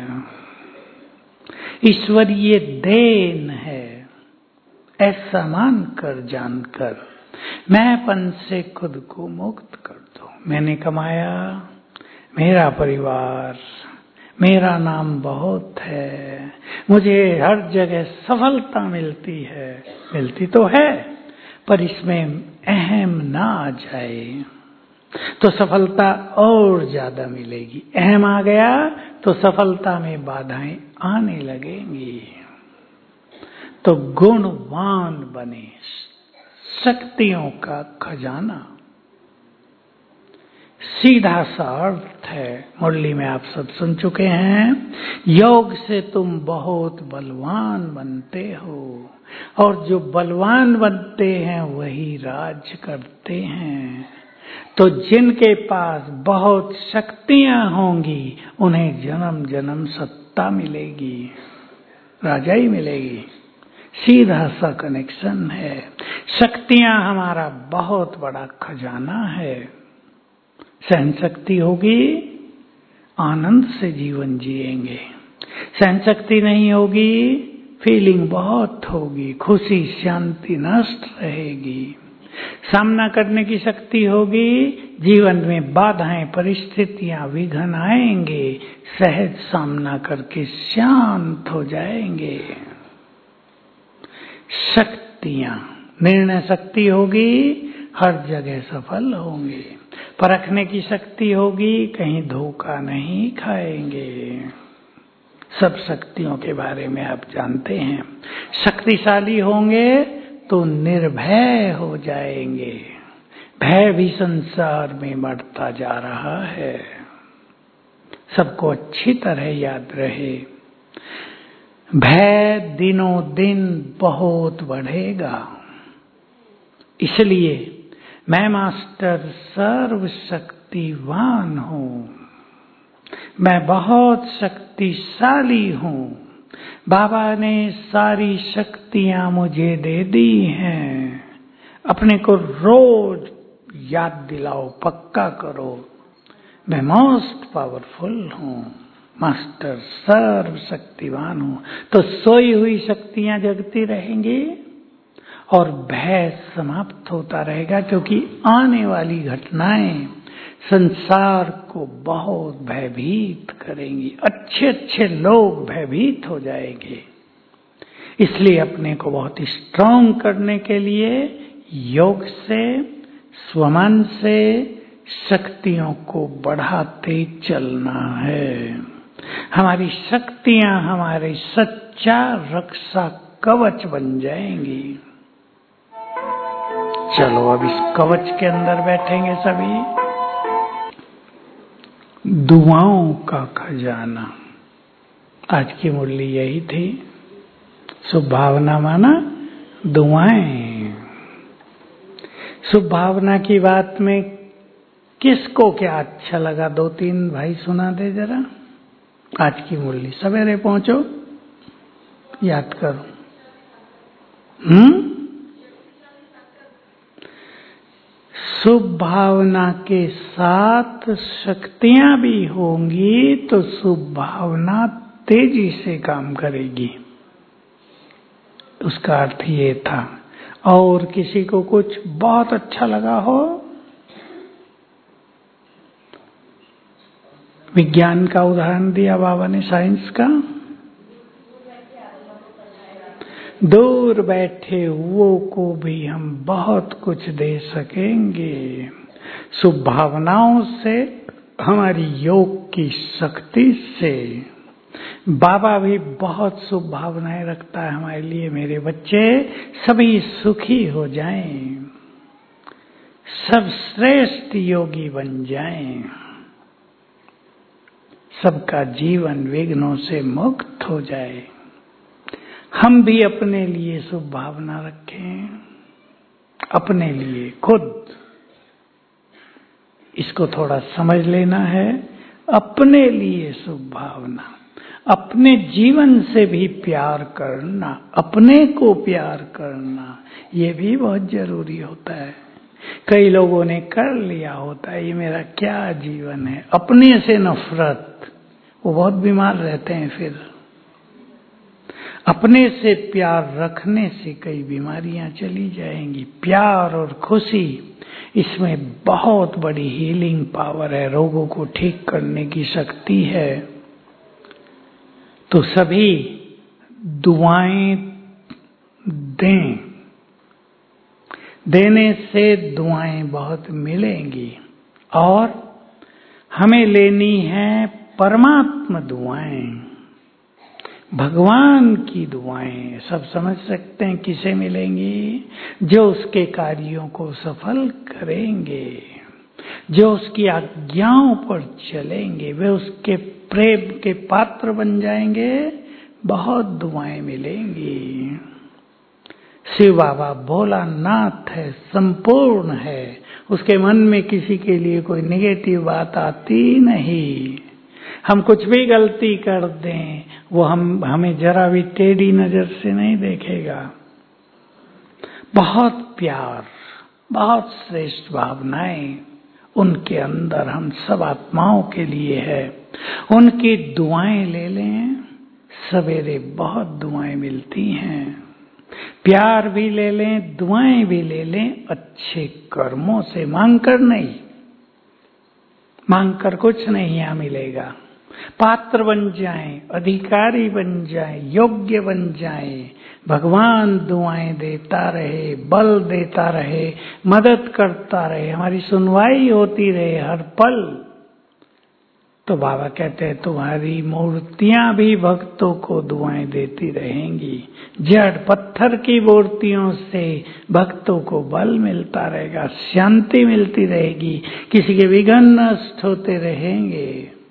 ईश्वरीय देन है। ऐसा मानकर जानकर मैंपन से खुद को मुक्त कर दो। मैंने कमाया, मेरा परिवार, मेरा नाम बहुत है, मुझे हर जगह सफलता मिलती है, मिलती तो है पर इसमें अहम ना आ जाए तो सफलता और ज्यादा मिलेगी। अहम आ गया तो सफलता में बाधाएं आने लगेंगी। तो गुणवान बने, शक्तियों का खजाना, सीधा सा अर्थ है। मुरली में आप सब सुन चुके हैं, योग से तुम बहुत बलवान बनते हो, और जो बलवान बनते हैं वही राज करते हैं। तो जिनके पास बहुत शक्तियां होंगी उन्हें जन्म जन्म सत्ता मिलेगी, राजाई मिलेगी। सीधा सा कनेक्शन है। शक्तियां हमारा बहुत बड़ा खजाना है। सहन शक्ति होगी, आनंद से जीवन जिएंगे। सहन शक्ति नहीं होगी, फीलिंग बहुत होगी, खुशी शांति नष्ट रहेगी। सामना करने की शक्ति होगी, जीवन में बाधाएं परिस्थितियां विघ्न आएंगे, सहज सामना करके शांत हो जाएंगे। शक्तियां, निर्णय शक्ति होगी, हर जगह सफल होंगे। परखने की शक्ति होगी, कहीं धोखा नहीं खाएंगे। सब शक्तियों के बारे में आप जानते हैं। शक्तिशाली होंगे तो निर्भय हो जाएंगे। भय भी संसार में बढ़ता जा रहा है, सबको अच्छी तरह याद रहे। भय दिनों दिन बहुत बढ़ेगा, इसलिए मैं मास्टर सर्वशक्तिवान हूँ, मैं बहुत शक्तिशाली हूँ। बाबा ने सारी शक्तियां मुझे दे दी हैं। अपने को रोज याद दिलाओ, पक्का करो, मैं मोस्ट पावरफुल हूँ, मास्टर सर्वशक्तिवान हूँ। तो सोई हुई शक्तियां जगती रहेंगी और भय समाप्त होता रहेगा, क्योंकि आने वाली घटनाएं संसार को बहुत भयभीत करेंगी। अच्छे अच्छे लोग भयभीत हो जाएंगे। इसलिए अपने को बहुत स्ट्रांग करने के लिए योग से, स्वमन से शक्तियों को बढ़ाते चलना है। हमारी शक्तियां हमारे सच्चा रक्षा कवच बन जाएंगी। चलो अब इस कवच के अंदर बैठेंगे सभी। दुआओं का खजाना। आज की मुरली यही थी। शुभ भावना माना दुआएं। शुभ भावना की बात में किसको क्या अच्छा लगा, दो तीन भाई सुना दे जरा। आज की मुरली सवेरे पहुंचो, याद करो। हम्म शुभ भावना के साथ शक्तियां भी होंगी तो शुभ भावना तेजी से काम करेगी। उसका अर्थ ये था। और किसी को कुछ बहुत अच्छा लगा हो, विज्ञान का उदाहरण दिया बाबा ने, साइंस का। दूर बैठे हुओं को भी हम बहुत कुछ दे सकेंगे। शुभ भावनाओं से, हमारी योग की शक्ति से। बाबा भी बहुत शुभ भावनाएं रखता है हमारे लिए। मेरे बच्चे सभी सुखी हो जाएं, सब श्रेष्ठ योगी बन जाएं, सबका जीवन विघ्नों से मुक्त हो जाए। हम भी अपने लिए शुभ भावना रखें, अपने लिए खुद। इसको थोड़ा समझ लेना है। अपने लिए शुभ भावना, अपने जीवन से भी प्यार करना, अपने को प्यार करना, ये भी बहुत जरूरी होता है। कई लोगों ने कर लिया होता है, ये मेरा क्या जीवन है, अपने से नफरत, वो बहुत बीमार रहते हैं। फिर अपने से प्यार रखने से कई बीमारियां चली जाएंगी। प्यार और खुशी, इसमें बहुत बड़ी हीलिंग पावर है, रोगों को ठीक करने की शक्ति है। तो सभी दुआएं दें, देने से दुआएं बहुत मिलेंगी। और हमें लेनी है परमात्मा दुआएं, भगवान की दुआएं। सब समझ सकते हैं किसे मिलेंगी? जो उसके कार्यों को सफल करेंगे, जो उसकी आज्ञाओं पर चलेंगे, वे उसके प्रेम के पात्र बन जाएंगे। बहुत दुआएं मिलेंगी। शिव बाबा भोलानाथ है, संपूर्ण है। उसके मन में किसी के लिए कोई नेगेटिव बात आती नहीं। हम कुछ भी गलती कर दें, वो हम हमें जरा भी टेढ़ी नजर से नहीं देखेगा। बहुत प्यार, बहुत श्रेष्ठ भावनाएं उनके अंदर हम सब आत्माओं के लिए है। उनकी दुआएं ले लें। सवेरे बहुत दुआएं मिलती हैं। प्यार भी ले लें, दुआएं भी ले लें, अच्छे कर्मों से, मांग कर नहीं। मांग कर कुछ नहीं यहाँ मिलेगा। पात्र बन जाएं, अधिकारी बन जाएं, योग्य बन जाएं। भगवान दुआएं देता रहे, बल देता रहे, मदद करता रहे, हमारी सुनवाई होती रहे हर पल। तो बाबा कहते हैं तुम्हारी मूर्तियां भी भक्तों को दुआएं देती रहेंगी। जड़ पत्थर की मूर्तियों से भक्तों को बल मिलता रहेगा, शांति मिलती रहेगी, किसी के विघ्न नष्ट होते रहेंगे।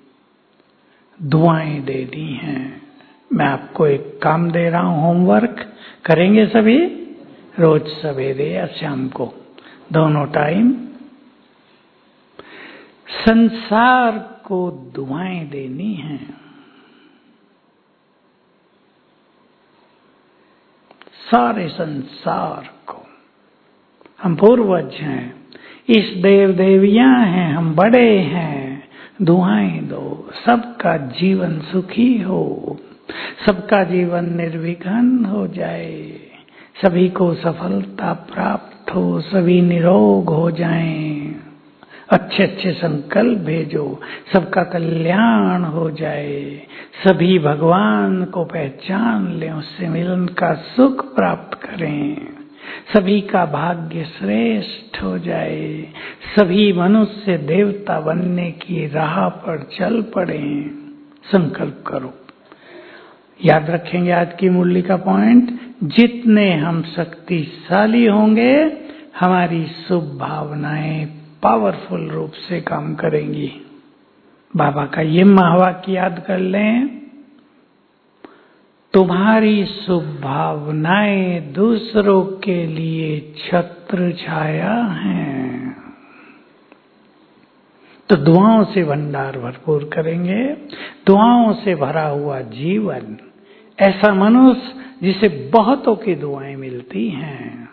दुआएं दे दी हैं। मैं आपको एक काम दे रहा हूं, होमवर्क करेंगे सभी, रोज सवेरे या शाम को, दोनों टाइम संसार को दुआएं देनी हैं। सारे संसार को। हम पूर्वज हैं, इस देव देवियां हैं, हम बड़े हैं। दुआएं दो, सबका जीवन सुखी हो, सबका जीवन निर्विघ्न हो जाए, सभी को सफलता प्राप्त हो, सभी निरोग हो जाएं। अच्छे अच्छे संकल्प भेजो, सबका कल्याण हो जाए, सभी भगवान को पहचान लें, उससे मिलन का सुख प्राप्त करें, सभी का भाग्य श्रेष्ठ हो जाए, सभी मनुष्य देवता बनने की राह पर चल पड़े। संकल्प करो। याद रखेंगे आज की मुरली का पॉइंट, जितने हम शक्तिशाली होंगे, हमारी शुभ भावनाएं पावरफुल रूप से काम करेंगी। बाबा का ये महावाक्य याद कर लें, तुम्हारी शुभ भावनाएं दूसरों के लिए छत्र छाया हैं। तो दुआओं से भंडार भरपूर करेंगे, दुआओं से भरा हुआ जीवन, ऐसा मनुष्य जिसे बहुतों की दुआएं मिलती हैं।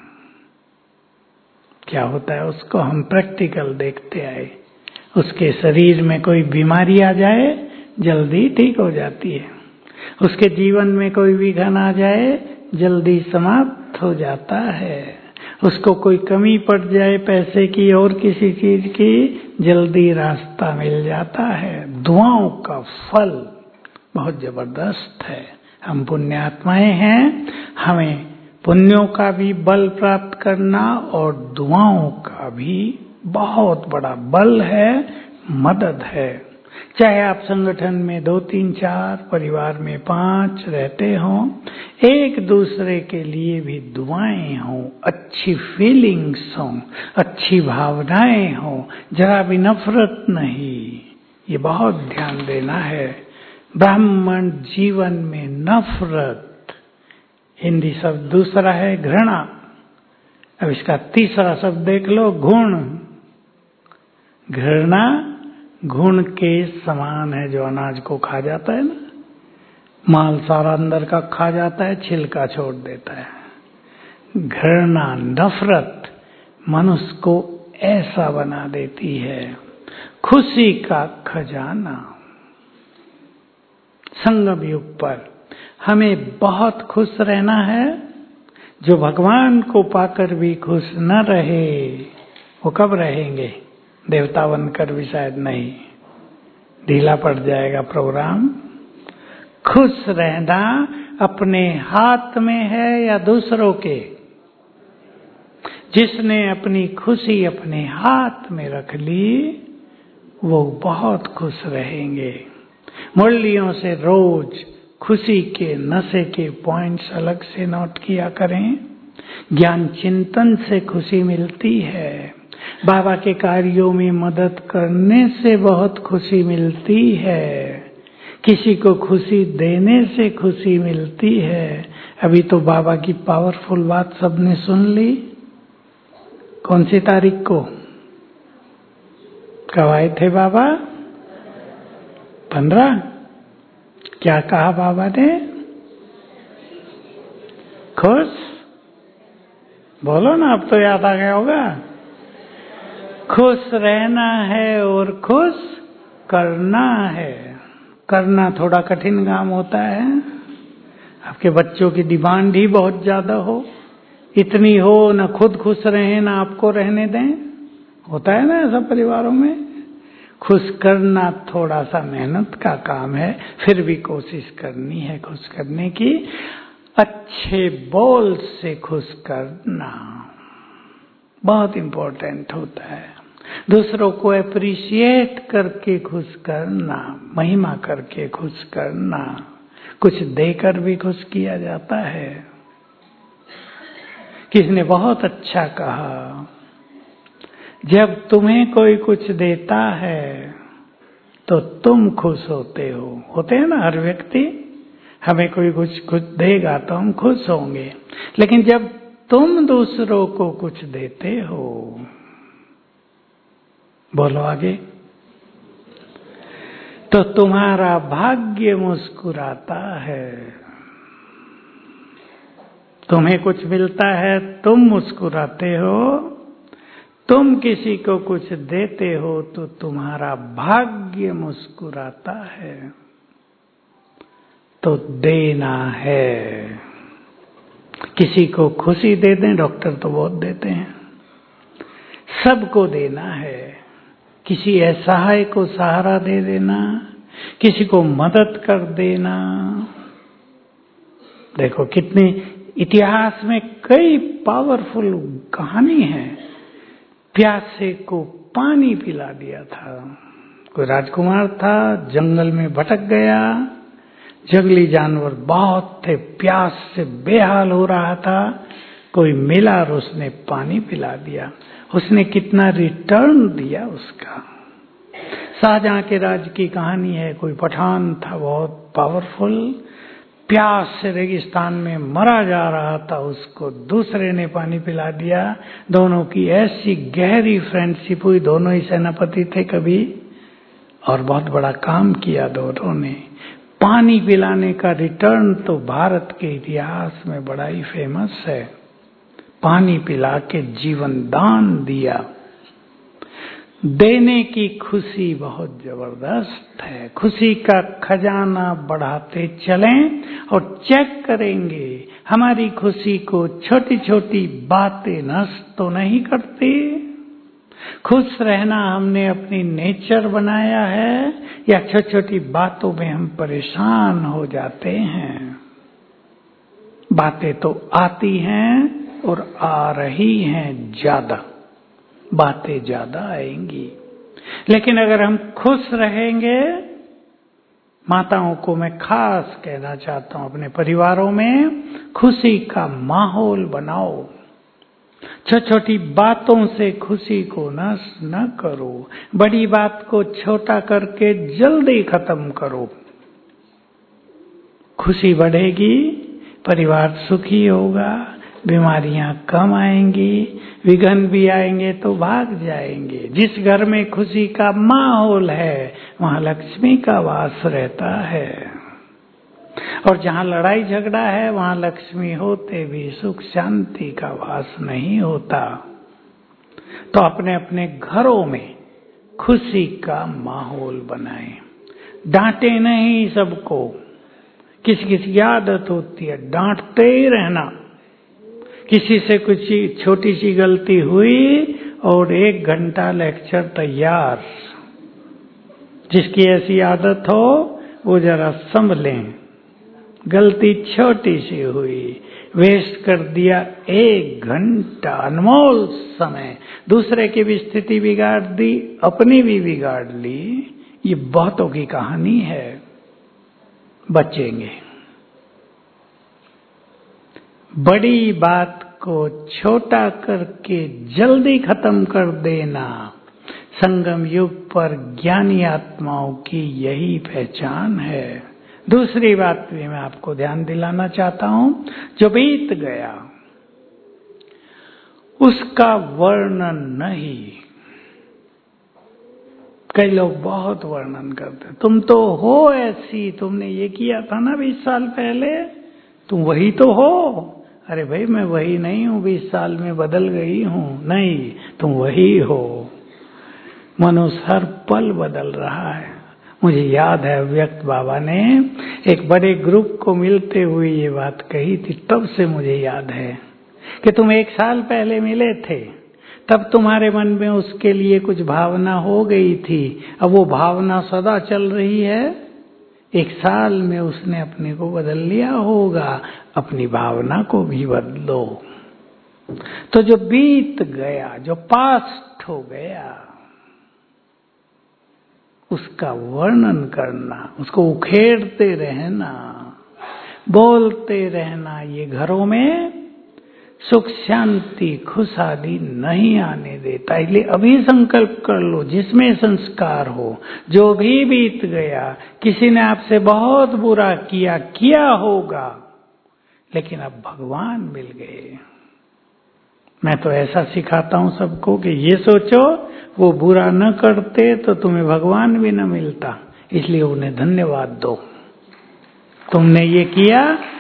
क्या होता है उसको हम प्रैक्टिकल देखते आए। उसके शरीर में कोई बीमारी आ जाए जल्दी ठीक हो जाती है, उसके जीवन में कोई विघ्न आ जाए जल्दी समाप्त हो जाता है, उसको कोई कमी पड़ जाए पैसे की और किसी चीज की जल्दी रास्ता मिल जाता है। दुआओं का फल बहुत जबरदस्त है। हम पुण्यात्माएं हैं, हमें पुण्यों का भी बल प्राप्त करना और दुआओं का भी बहुत बड़ा बल है, मदद है। चाहे आप संगठन में दो तीन चार, परिवार में पांच रहते हों, एक दूसरे के लिए भी दुआएं हों, अच्छी फीलिंग्स हों, अच्छी भावनाएं हों, जरा भी नफरत नहीं, ये बहुत ध्यान देना है। ब्राह्मण जीवन में नफरत, हिंदी शब्द दूसरा है घृणा, अब इसका तीसरा शब्द देख लो, गुण। घृणा गुण के समान है, जो अनाज को खा जाता है ना, माल सारा अंदर का खा जाता है, छिलका छोड़ देता है। घृणा, नफरत मनुष्य को ऐसा बना देती है। खुशी का खजाना, संगम युग पर हमें बहुत खुश रहना है। जो भगवान को पाकर भी खुश न रहे, वो कब रहेंगे? देवता बनकर भी शायद नहीं, ढीला पड़ जाएगा प्रोग्राम। खुश रहना अपने हाथ में है या दूसरों के? जिसने अपनी खुशी अपने हाथ में रख ली वो बहुत खुश रहेंगे। मुरलियों से रोज खुशी के नशे के पॉइंट्स अलग से नोट किया करें। ज्ञान चिंतन से खुशी मिलती है, बाबा के कार्यों में मदद करने से बहुत खुशी मिलती है, किसी को खुशी देने से खुशी मिलती है। अभी तो बाबा की पावरफुल बात सबने सुन ली। कौन सी तारीख को कब आए थे बाबा? पंद्रह। क्या कहा बाबा ने? खुश बोलो ना, अब तो याद आ गया होगा। खुश रहना है और खुश करना है। करना थोड़ा कठिन काम होता है। आपके बच्चों की डिमांड ही बहुत ज्यादा हो, इतनी हो ना खुद खुश रहे ना आपको रहने दें, होता है ना ऐसा परिवारों में। खुश करना थोड़ा सा मेहनत का काम है, फिर भी कोशिश करनी है खुश करने की। अच्छे बोल से खुश करना बहुत इम्पोर्टेंट होता है। दूसरों को अप्रिशिएट करके खुश करना, महिमा करके खुश करना, कुछ देकर भी खुश किया जाता है। किसने बहुत अच्छा कहा, जब तुम्हें कोई कुछ देता है तो तुम खुश होते हो। होते हैं ना हर व्यक्ति, हमें कोई कुछ कुछ देगा तो हम खुश होंगे, लेकिन जब तुम दूसरों को कुछ देते हो, बोलो आगे, तो तुम्हारा भाग्य मुस्कुराता है। तुम्हें कुछ मिलता है, तुम मुस्कुराते हो, तुम किसी को कुछ देते हो तो तुम्हारा भाग्य मुस्कुराता है। तो देना है। किसी को खुशी दे दें, डॉक्टर तो बहुत देते हैं, सबको देना है। किसी असहाय को सहारा दे देना, किसी को मदद कर देना। देखो कितने इतिहास में कई पावरफुल कहानी है। प्यासे को पानी पिला दिया था। कोई राजकुमार था, जंगल में भटक गया, जंगली जानवर बहुत थे, प्यास से बेहाल हो रहा था, कोई मिला और उसने पानी पिला दिया। उसने कितना रिटर्न दिया उसका। शाहजहां के राज की कहानी है। कोई पठान था बहुत पावरफुल, प्यास से रेगिस्तान में मरा जा रहा था, उसको दूसरे ने पानी पिला दिया। दोनों की ऐसी गहरी फ्रेंडशिप हुई, दोनों ही सेनापति थे कभी, और बहुत बड़ा काम किया दोनों ने। पानी पिलाने का रिटर्न तो भारत के इतिहास में बड़ा ही फेमस है। पानी पिला के जीवन दान दिया। देने की खुशी बहुत जबरदस्त है। खुशी का खजाना बढ़ाते चलें और चेक करेंगे हमारी खुशी को छोटी छोटी बातें नष्ट तो नहीं करती। खुश रहना हमने अपनी नेचर बनाया है या छोटी छोटी बातों में हम परेशान हो जाते हैं। बातें तो आती हैं और आ रही हैं ज्यादा, बातें ज्यादा आएंगी, लेकिन अगर हम खुश रहेंगे, माताओं को मैं खास कहना चाहता हूं, अपने परिवारों में खुशी का माहौल बनाओ। छोटी छोटी बातों से खुशी को नष्ट न करो, बड़ी बात को छोटा करके जल्दी खत्म करो। खुशी बढ़ेगी, परिवार सुखी होगा, बीमारियां कम आएंगी, विघ्न भी आएंगे तो भाग जाएंगे। जिस घर में खुशी का माहौल है वहां लक्ष्मी का वास रहता है, और जहां लड़ाई झगड़ा है वहां लक्ष्मी होते भी सुख शांति का वास नहीं होता। तो अपने अपने घरों में खुशी का माहौल बनाएं। डांटे नहीं सबको, किसी किसी की आदत होती है डांटते ही रहना। किसी से कुछ छोटी सी गलती हुई और एक घंटा लेक्चर तैयार। जिसकी ऐसी आदत हो वो जरा संभलें। गलती छोटी सी हुई, वेस्ट कर दिया एक घंटा अनमोल समय, दूसरे की भी स्थिति बिगाड़ दी, अपनी भी बिगाड़ ली। ये बहुतों की कहानी है। बचेंगे। बड़ी बात को छोटा करके जल्दी खत्म कर देना संगम युग पर ज्ञानी आत्माओं की यही पहचान है। दूसरी बात भी मैं आपको ध्यान दिलाना चाहता हूं, जो बीत गया उसका वर्णन नहीं। कई लोग बहुत वर्णन करते, तुम तो हो ऐसी, तुमने ये किया था ना बीस साल पहले, तुम वही तो हो। अरे भाई मैं वही नहीं हूं, बीस साल में बदल गई हूं। नहीं, तुम वही हो। मनुष्य हर पल बदल रहा है। मुझे याद है अव्यक्त बाबा ने एक बड़े ग्रुप को मिलते हुए ये बात कही थी, तब से मुझे याद है कि तुम एक साल पहले मिले थे, तब तुम्हारे मन में उसके लिए कुछ भावना हो गई थी। अब वो भावना सदा चल रही है। एक साल में उसने अपने को बदल लिया होगा, अपनी भावना को भी बदलो। तो जो बीत गया, जो पास्ट हो गया, उसका वर्णन करना, उसको उखेड़ते रहना, बोलते रहना, ये घरों में सुख शांति खुशहाली नहीं आने देता। इसलिए अभी संकल्प कर लो, जिसमें संस्कार हो, जो भी बीत गया, किसी ने आपसे बहुत बुरा किया किया होगा, लेकिन अब भगवान मिल गए। मैं तो ऐसा सिखाता हूं सबको कि ये सोचो वो बुरा न करते तो तुम्हें भगवान भी न मिलता, इसलिए उन्हें धन्यवाद दो। तुमने ये किया,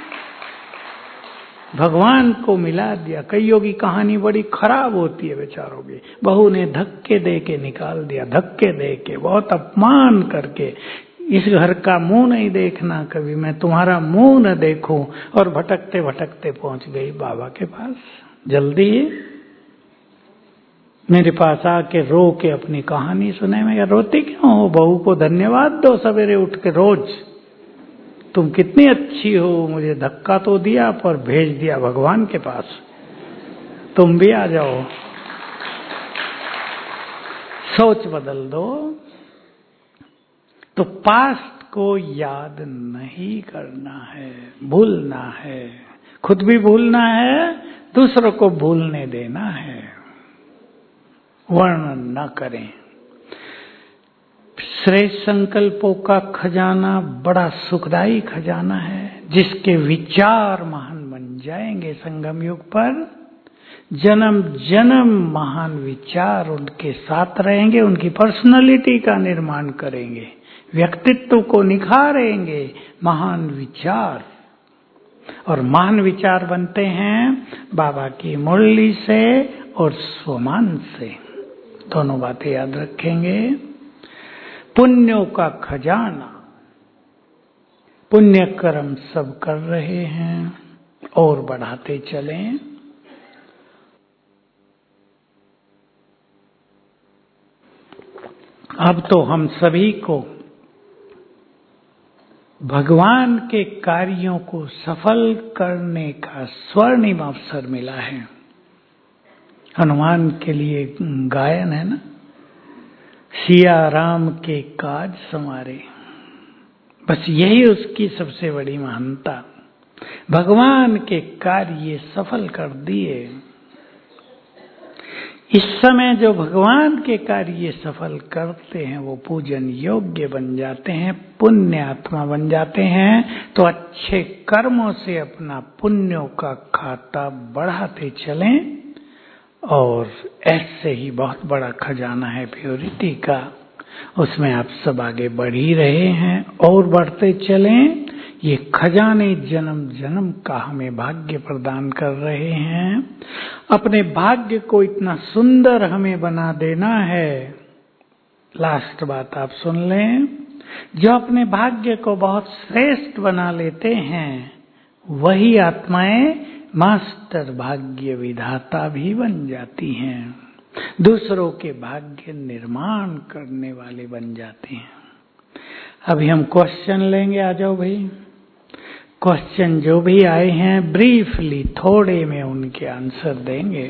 भगवान को मिला दिया। कईयों की कहानी बड़ी खराब होती है बेचारों की। बहू ने धक्के दे के निकाल दिया, धक्के दे के, बहुत अपमान करके। इस घर का मुंह नहीं देखना कभी, मैं तुम्हारा मुंह न देखूं, और भटकते भटकते पहुंच गई बाबा के पास। जल्दी मेरे पास आके रो के अपनी कहानी सुने। मैं क्या, रोती क्यों हो? बहू को धन्यवाद दो सवेरे उठ के रोज। तुम कितनी अच्छी हो, मुझे धक्का तो दिया पर भेज दिया भगवान के पास, तुम भी आ जाओ। सोच बदल दो। तो पास्ट को याद नहीं करना है, भूलना है। खुद भी भूलना है, दूसरों को भूलने देना है। वर्णन न करें। श्रेष्ठ संकल्पों का खजाना बड़ा सुखदायी खजाना है, जिसके विचार महान बन जाएंगे। संगम युग पर जन्म जन्म महान विचार उनके साथ रहेंगे, उनकी पर्सनालिटी का निर्माण करेंगे, व्यक्तित्व को निखारेंगे महान विचार। और महान विचार बनते हैं बाबा की मुरली से और स्वमान से। दोनों बातें याद रखेंगे। पुण्यों का खजाना, पुण्य कर्म सब कर रहे हैं और बढ़ाते चलें। अब तो हम सभी को भगवान के कार्यों को सफल करने का स्वर्णिम अवसर मिला है। हनुमान के लिए गायन है ना, सिया राम के काज समारे। बस यही उसकी सबसे बड़ी महानता, भगवान के कार्य सफल कर दिए। इस समय जो भगवान के कार्य सफल करते हैं वो पूजन योग्य बन जाते हैं, पुण्य आत्मा बन जाते हैं। तो अच्छे कर्मों से अपना पुण्यों का खाता बढ़ाते चलें। और ऐसे ही बहुत बड़ा खजाना है प्योरिटी का, उसमें आप सब आगे बढ़ ही रहे हैं और बढ़ते चलें। ये खजाने जन्म जन्म का हमें भाग्य प्रदान कर रहे हैं। अपने भाग्य को इतना सुंदर हमें बना देना है। लास्ट बात आप सुन लें, जो अपने भाग्य को बहुत श्रेष्ठ बना लेते हैं वही आत्माएं मास्टर भाग्य विधाता भी बन जाती हैं, दूसरों के भाग्य निर्माण करने वाले बन जाते हैं। अभी हम क्वेश्चन लेंगे, आ जाओ भाई। क्वेश्चन जो भी आए हैं ब्रीफली थोड़े में उनके आंसर देंगे।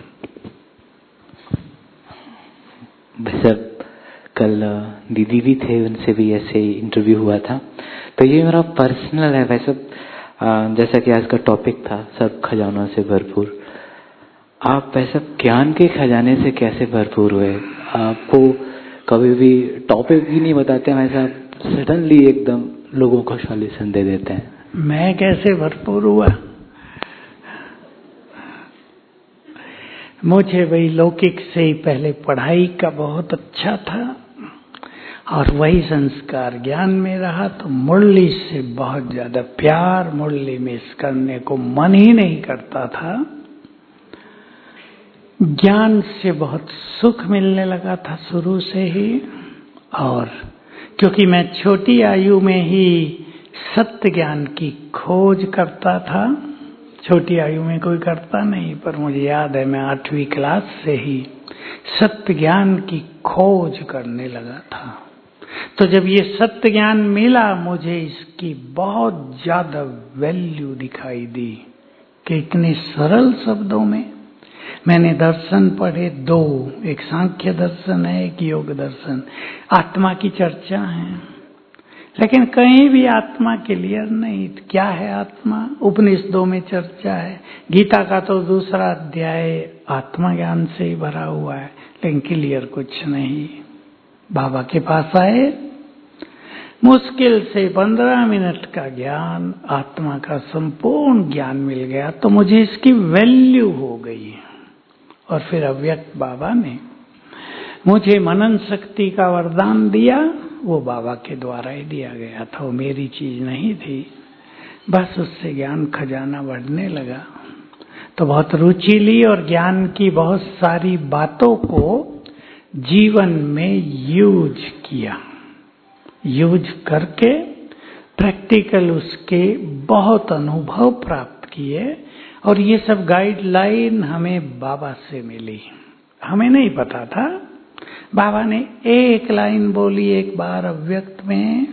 सर, कल दीदी भी थे, उनसे भी ऐसे ही इंटरव्यू हुआ था। तो ये मेरा पर्सनल है। वैसे जैसा कि आज का टॉपिक था सब खजानों से भरपूर, आप वैसे ज्ञान के खजाने से कैसे भरपूर हुए? आपको कभी भी टॉपिक भी नहीं बताते, वैसा सडनली एकदम लोगों को सॉल्यूशन दे देते हैं। मैं कैसे भरपूर हुआ? मुझे वही लौकिक से ही पहले पढ़ाई का बहुत अच्छा था और वही संस्कार ज्ञान में रहा, तो मुरली से बहुत ज्यादा प्यार, मुरली मिस करने को मन ही नहीं करता था। ज्ञान से बहुत सुख मिलने लगा था शुरू से ही। और क्योंकि मैं छोटी आयु में ही सत्य ज्ञान की खोज करता था, छोटी आयु में कोई करता नहीं, पर मुझे याद है मैं आठवीं क्लास से ही सत्य ज्ञान की खोज करने लगा था। तो जब ये सत्य ज्ञान मिला, मुझे इसकी बहुत ज्यादा वैल्यू दिखाई दी कि इतने सरल शब्दों में मैंने दर्शन पढ़े दो, एक सांख्य दर्शन है, एक योग दर्शन। आत्मा की चर्चा है, लेकिन कहीं भी आत्मा क्लियर नहीं। क्या है आत्मा? उपनिषदों में चर्चा है, गीता का तो दूसरा अध्याय आत्मा ज्ञान से ही भरा हुआ है, लेकिन क्लियर कुछ नहीं। बाबा के पास आए, मुश्किल से पंद्रह मिनट का ज्ञान, आत्मा का संपूर्ण ज्ञान मिल गया, तो मुझे इसकी वैल्यू हो गई। और फिर अव्यक्त बाबा ने मुझे मनन शक्ति का वरदान दिया, वो बाबा के द्वारा ही दिया गया था, वो मेरी चीज नहीं थी। बस उससे ज्ञान खजाना बढ़ने लगा, तो बहुत रुचि ली और ज्ञान की बहुत सारी बातों को जीवन में यूज किया। यूज करके प्रैक्टिकल उसके बहुत अनुभव प्राप्त किए। और ये सब गाइडलाइन हमें बाबा से मिली, हमें नहीं पता था। बाबा ने एक लाइन बोली एक बार अव्यक्त में,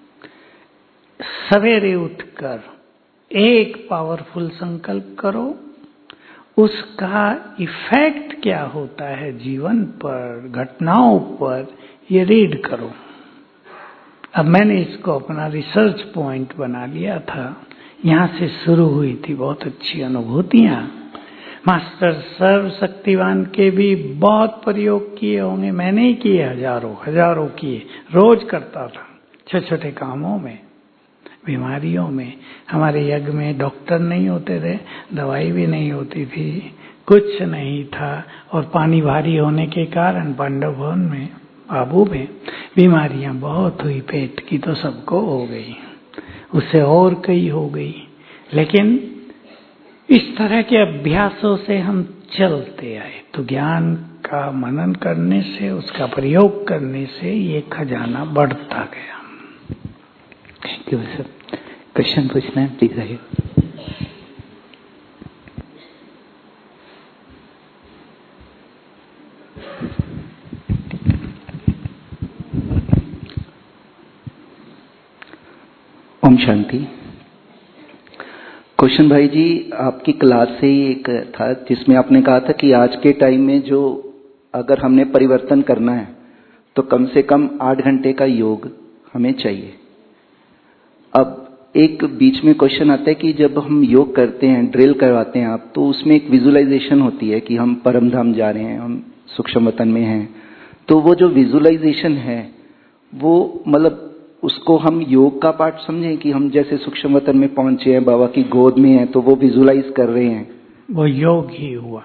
सवेरे उठकर एक पावरफुल संकल्प करो, उसका इफेक्ट क्या होता है जीवन पर, घटनाओं पर, ये रीड करो। अब मैंने इसको अपना रिसर्च पॉइंट बना लिया था, यहाँ से शुरू हुई थी बहुत अच्छी अनुभूतियां। मास्टर सर्वशक्तिवान के भी बहुत प्रयोग किए होंगे, मैंने ही किए, हजारों हजारों किए, रोज करता था छोटे छोटे कामों में, बीमारियों में। हमारे यज्ञ में डॉक्टर नहीं होते थे, दवाई भी नहीं होती थी, कुछ नहीं था, और पानी भारी होने के कारण पांडव भवन में, बाबू में बीमारियां बहुत हुई, पेट की तो सबको हो गई, उससे और कई हो गई। लेकिन इस तरह के अभ्यासों से हम चलते आए, तो ज्ञान का मनन करने से, उसका प्रयोग करने से ये खजाना बढ़ता गया। Thank you sir. क्वेश्चन पूछना है, प्लीज आइए। ओम शांति। क्वेश्चन भाई जी, आपकी क्लास से ही एक था जिसमें आपने कहा था कि आज के टाइम में जो अगर हमने परिवर्तन करना है तो कम से कम आठ घंटे का योग हमें चाहिए। अब एक बीच में क्वेश्चन आता है कि जब हम योग करते हैं, ड्रिल करवाते हैं आप, तो उसमें एक विजुअलाइजेशन होती है कि हम परम धाम जा रहे हैं, हम सूक्ष्म वतन में हैं। तो वो जो विजुअलाइजेशन है वो मतलब उसको हम योग का पार्ट समझें कि हम जैसे सूक्ष्म वतन में पहुंचे हैं, बाबा की गोद में हैं, तो वो विजुअलाइज कर रहे हैं, वो योग ही हुआ।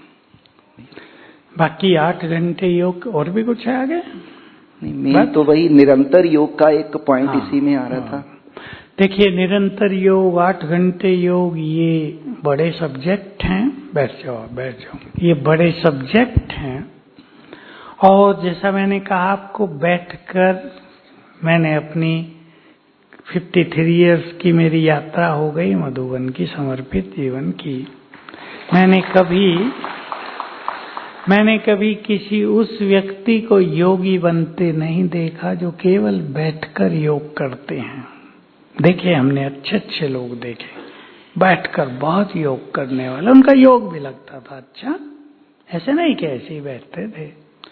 बाकी आठ घंटे योग और भी कुछ है आगे? नहीं, मैं तो वही निरंतर योग का एक पॉइंट हाँ, इसी में आ रहा हाँ। था। देखिए, निरंतर योग, आठ घंटे योग, ये बड़े सब्जेक्ट हैं। बैठ जाओ बैठ जाओ ये बड़े सब्जेक्ट हैं। और जैसा मैंने कहा आपको, बैठकर मैंने अपनी तिरेपन इयर्स की मेरी यात्रा हो गई मधुबन की, समर्पित जीवन की। मैंने कभी मैंने कभी किसी उस व्यक्ति को योगी बनते नहीं देखा जो केवल बैठकर योग करते हैं। देखे हमने अच्छे अच्छे लोग देखे, बैठकर बहुत योग करने वाले, उनका योग भी लगता था अच्छा, ऐसे नहीं कि ऐसे ही बैठते थे।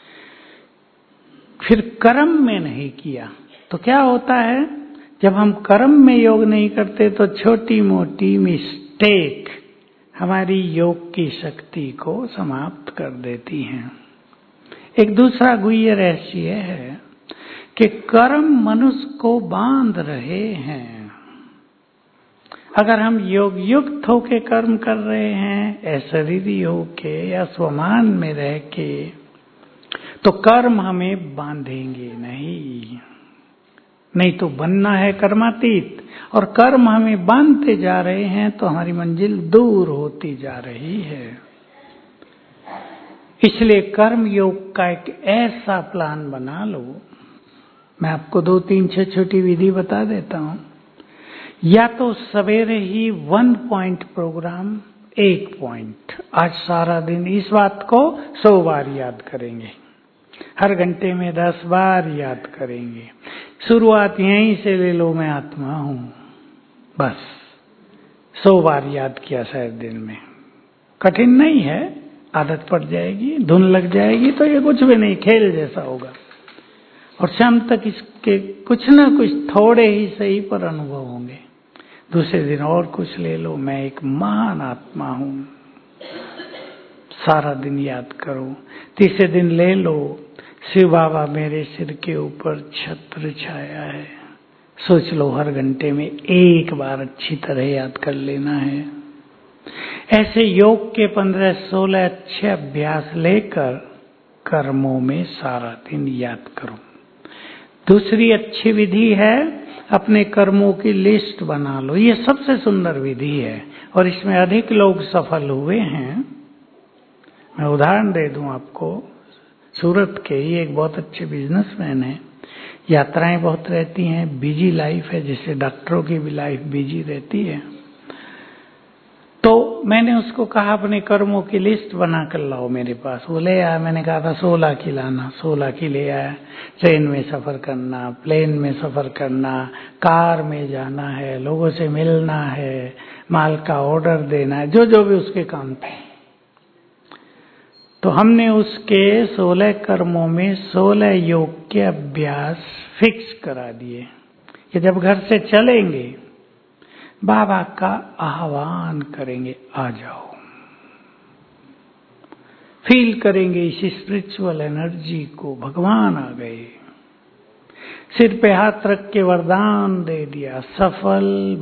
फिर कर्म में नहीं किया तो क्या होता है, जब हम कर्म में योग नहीं करते तो छोटी मोटी मिस्टेक हमारी योग की शक्ति को समाप्त कर देती हैं। एक दूसरा गुह्य रहस्य है कि कर्म मनुष्य को बांध रहे हैं। अगर हम योग युक्त होके कर्म कर रहे हैं, अशरीरी होके या स्वमान में रह के, तो कर्म हमें बांधेंगे नहीं। नहीं तो बनना है कर्मातीत, और कर्म हमें बांधते जा रहे हैं तो हमारी मंजिल दूर होती जा रही है। इसलिए कर्म योग का एक ऐसा प्लान बना लो। मैं आपको दो तीन छह छोटी विधि बता देता हूं। या तो सवेरे ही वन पॉइंट प्रोग्राम, एक पॉइंट, आज सारा दिन इस बात को सौ बार याद करेंगे, हर घंटे में दस बार याद करेंगे। शुरुआत यहीं से ले लो, मैं आत्मा हूं, बस सौ बार याद किया शायद दिन में। कठिन नहीं है, आदत पड़ जाएगी, धुन लग जाएगी तो ये कुछ भी नहीं, खेल जैसा होगा। और शाम तक इसके कुछ ना कुछ थोड़े ही सही पर अनुभव होंगे। दूसरे दिन और कुछ ले लो, मैं एक महान आत्मा हूं, सारा दिन याद करो। तीसरे दिन ले लो, शिव बाबा मेरे सिर के ऊपर छत्र छाया है, सोच लो हर घंटे में एक बार अच्छी तरह याद कर लेना है। ऐसे योग के पंद्रह सोलह अच्छे अभ्यास लेकर कर्मों में सारा दिन याद करो। दूसरी अच्छी विधि है, अपने कर्मों की लिस्ट बना लो। ये सबसे सुंदर विधि है और इसमें अधिक लोग सफल हुए हैं। मैं उदाहरण दे दूं आपको, सूरत के ही एक बहुत अच्छे बिजनेसमैन हैं, यात्राएं बहुत रहती हैं, बिजी लाइफ है, जिससे डॉक्टरों की भी लाइफ बिजी रहती है। तो मैंने उसको कहा अपने कर्मों की लिस्ट बना कर लाओ मेरे पास। वो ले आया, मैंने कहा था सोलह की लाना, सोलह की ले आया। ट्रेन में सफर करना, प्लेन में सफर करना, कार में जाना है, लोगों से मिलना है, माल का ऑर्डर देना है, जो जो भी उसके काम थे। तो हमने उसके सोलह कर्मों में सोलह योग के अभ्यास फिक्स करा दिए कि जब घर से चलेंगे बाबा का आह्वान करेंगे, आ जाओ। फील करेंगे इस स्पिरिचुअल एनर्जी को, भगवान आ गए। सिर पे हाथ रख के वरदान दे दिया, सफल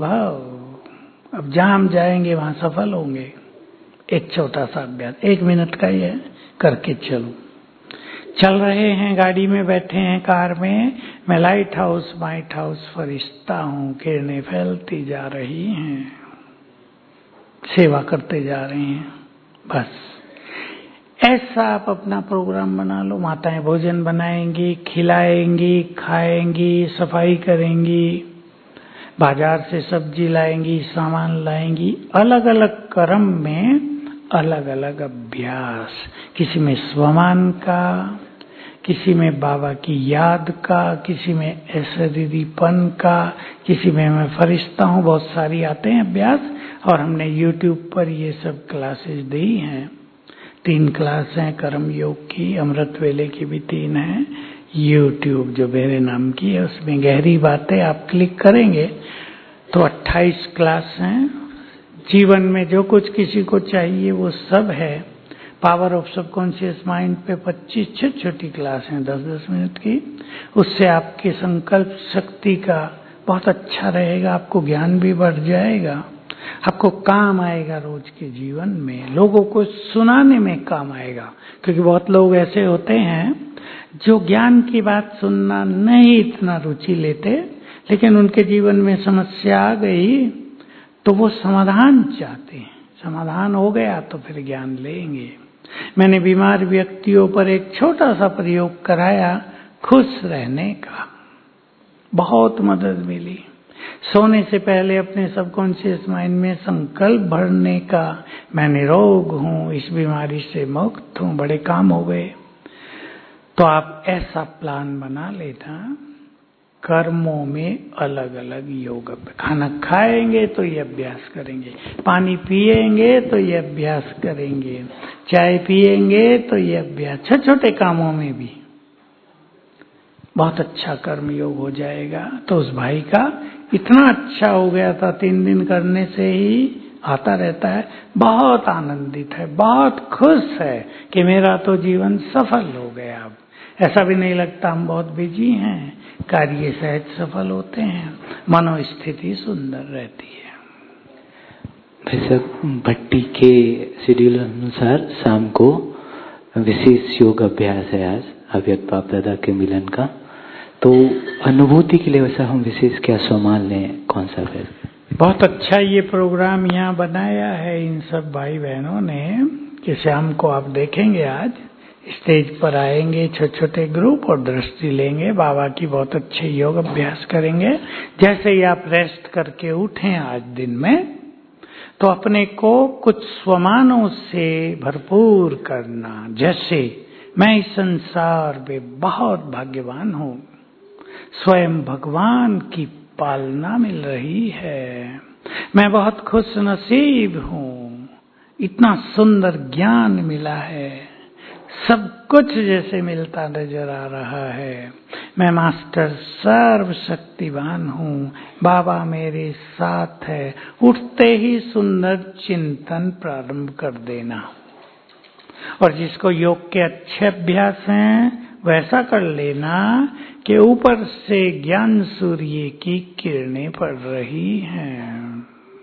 भव। अब जहां हम जाएंगे वहां सफल होंगे। एक छोटा सा अभ्यास, एक मिनट का ही है, करके चलो। चल रहे हैं, गाड़ी में बैठे हैं, कार में, मैं लाइट हाउस माइट हाउस फरिश्ता हूँ, किरणें फैलती जा रही हैं, सेवा करते जा रहे हैं। बस ऐसा आप अपना प्रोग्राम बना लो। माताएं भोजन बनाएंगी, खिलाएंगी, खाएंगी, सफाई करेंगी, बाजार से सब्जी लाएंगी, सामान लाएंगी। अलग अलग कर्म में अलग अलग अभ्यास, किसी में स्वमान का, किसी में बाबा की याद का, किसी में ऐश्वर्यपन का, किसी में मैं फरिश्ता हूँ। बहुत सारी आते हैं अभ्यास, और हमने यूट्यूब पर ये सब क्लासेस दी हैं। तीन क्लास हैं कर्म योग की, अमृत वेले की भी तीन हैं। यूट्यूब जो मेरे नाम की है, उसमें गहरी बातें आप क्लिक करेंगे तो अट्ठाईस क्लास हैं। जीवन में जो कुछ किसी को चाहिए वो सब है। पावर ऑफ सबकॉन्शियस माइंड पे पच्चीस छोटी छोटी क्लास हैं, दस दस मिनट की। उससे आपके संकल्प शक्ति का बहुत अच्छा रहेगा, आपको ज्ञान भी बढ़ जाएगा, आपको काम आएगा रोज के जीवन में, लोगों को सुनाने में काम आएगा। क्योंकि बहुत लोग ऐसे होते हैं जो ज्ञान की बात सुनना नहीं इतना रुचि लेते, लेकिन उनके जीवन में समस्या आ गई तो वो समाधान चाहते हैं। समाधान हो गया तो फिर ज्ञान लेंगे। मैंने बीमार व्यक्तियों पर एक छोटा सा प्रयोग कराया, खुश रहने का, बहुत मदद मिली। सोने से पहले अपने सबकॉन्शियस माइंड में संकल्प भरने का, मैं निरोग हूँ, इस बीमारी से मुक्त हूँ, बड़े काम हो गए। तो आप ऐसा प्लान बना लेना। कर्मों में अलग अलग योग, खाना खाएंगे तो ये अभ्यास करेंगे, पानी पिएंगे तो ये अभ्यास करेंगे, चाय पिएंगे तो ये अभ्यास, छोटे छोटे कामों में भी बहुत अच्छा कर्म योग हो जाएगा। तो उस भाई का इतना अच्छा हो गया था, तीन दिन करने से ही आता रहता है, बहुत आनंदित है, बहुत खुश है कि मेरा तो जीवन सफल हो गया। अब ऐसा भी नहीं लगता हम बहुत बिजी हैं, कार्य सहज सफल होते हैं, मनोस्थिति सुंदर रहती है। वैसे भट्टी के शेड्यूल अनुसार शाम को विशेष योग अभ्यास है आज अव्यक्त बाप दादा के मिलन का, तो अनुभूति के लिए वैसा हम विशेष क्या सम्मान लें, कौन सा फिर? बहुत अच्छा ये प्रोग्राम यहाँ बनाया है इन सब भाई बहनों ने कि शाम को आप देखेंगे, आज स्टेज पर आएंगे छोटे छोटे ग्रुप और दृष्टि लेंगे, बाबा की बहुत अच्छे योग अभ्यास करेंगे। जैसे ही आप रेस्ट करके उठें आज दिन में, तो अपने को कुछ स्वमानों से भरपूर करना। जैसे मैं इस संसार में बहुत भाग्यवान हूँ, स्वयं भगवान की पालना मिल रही है, मैं बहुत खुश नसीब हूँ, इतना सुंदर ज्ञान मिला है, सब कुछ जैसे मिलता नजर आ रहा है, मैं मास्टर सर्वशक्तिवान हूँ, बाबा मेरे साथ है। उठते ही सुंदर चिंतन प्रारंभ कर देना। और जिसको योग के अच्छे अभ्यास हैं वैसा कर लेना कि ऊपर से ज्ञान सूर्य की किरणें पड़ रही हैं।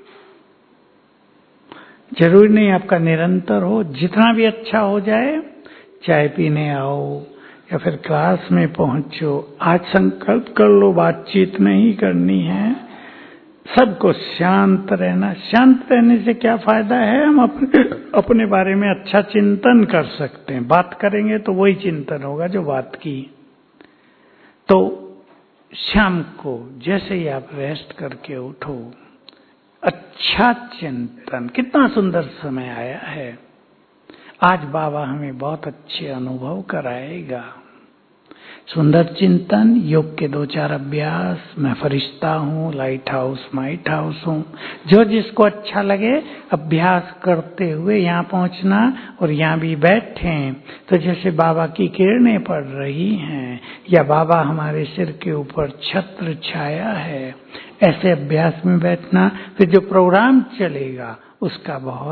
जरूरी नहीं आपका निरंतर हो, जितना भी अच्छा हो जाए, चाय पीने आओ या फिर क्लास में पहुंचो, आज संकल्प कर लो बातचीत नहीं करनी है, सबको शांत रहना। शांत रहने से क्या फायदा है, हम अपने अपने बारे में अच्छा चिंतन कर सकते हैं। बात करेंगे तो वही चिंतन होगा जो बात की। तो शाम को जैसे ही आप रेस्ट करके उठो, अच्छा चिंतन, कितना सुंदर समय आया है, आज बाबा हमें बहुत अच्छे अनुभव कराएगा। सुंदर चिंतन, योग के दो चार अभ्यास, मैं फरिश्ता हूँ, लाइट हाउस माइट हाउस हूँ, जो जिसको अच्छा लगे अभ्यास करते हुए यहाँ पहुँचना। और यहाँ भी बैठे तो जैसे बाबा की किरणें पड़ रही हैं या बाबा हमारे सिर के ऊपर छत्र छाया है, ऐसे अभ्यास में बैठना। फिर जो प्रोग्राम चलेगा उसका बहुत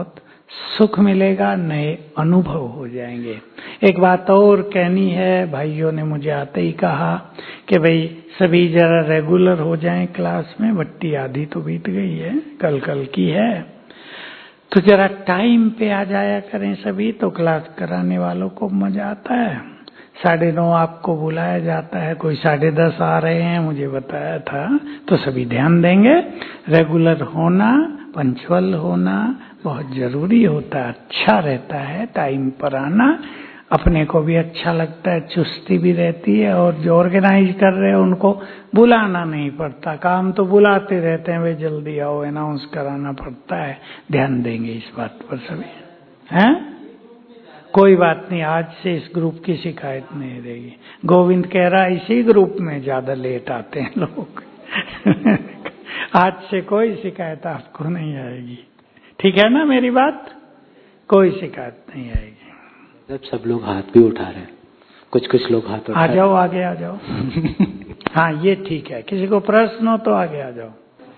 सुख मिलेगा, नए अनुभव हो जाएंगे। एक बात और कहनी है, भाइयों ने मुझे आते ही कहा कि भाई सभी जरा रेगुलर हो जाएं क्लास में, बट्टी आधी तो बीत गई है, कल कल की है, तो जरा टाइम पे आ जाया करें सभी, तो क्लास कराने वालों को मजा आता है। साढ़े नौ आपको बुलाया जाता है, कोई साढ़े दस आ रहे हैं मुझे बताया था, तो सभी ध्यान देंगे। रेगुलर होना, पंक्चुअल होना बहुत जरूरी होता है, अच्छा रहता है टाइम पर आना, अपने को भी अच्छा लगता है, चुस्ती भी रहती है, और जो ऑर्गेनाइज कर रहे हैं उनको बुलाना नहीं पड़ता, काम तो बुलाते रहते हैं, वे जल्दी आओ, अनाउंस कराना पड़ता है। ध्यान देंगे इस बात पर सभी, हैं? कोई बात नहीं, आज से इस ग्रुप की शिकायत नहीं रहेगी। गोविंद कह रहा इसी ग्रुप में ज्यादा लेट आते हैं लोग आज से कोई शिकायत आपको नहीं आएगी, ठीक है ना मेरी बात? कोई शिकायत नहीं आएगी। जब सब लोग हाथ भी उठा रहे हैं, कुछ कुछ लोग हाथ उठा आ जाओ, आगे आ जाओ हाँ ये ठीक है, किसी को प्रश्न हो तो आगे आ जाओ।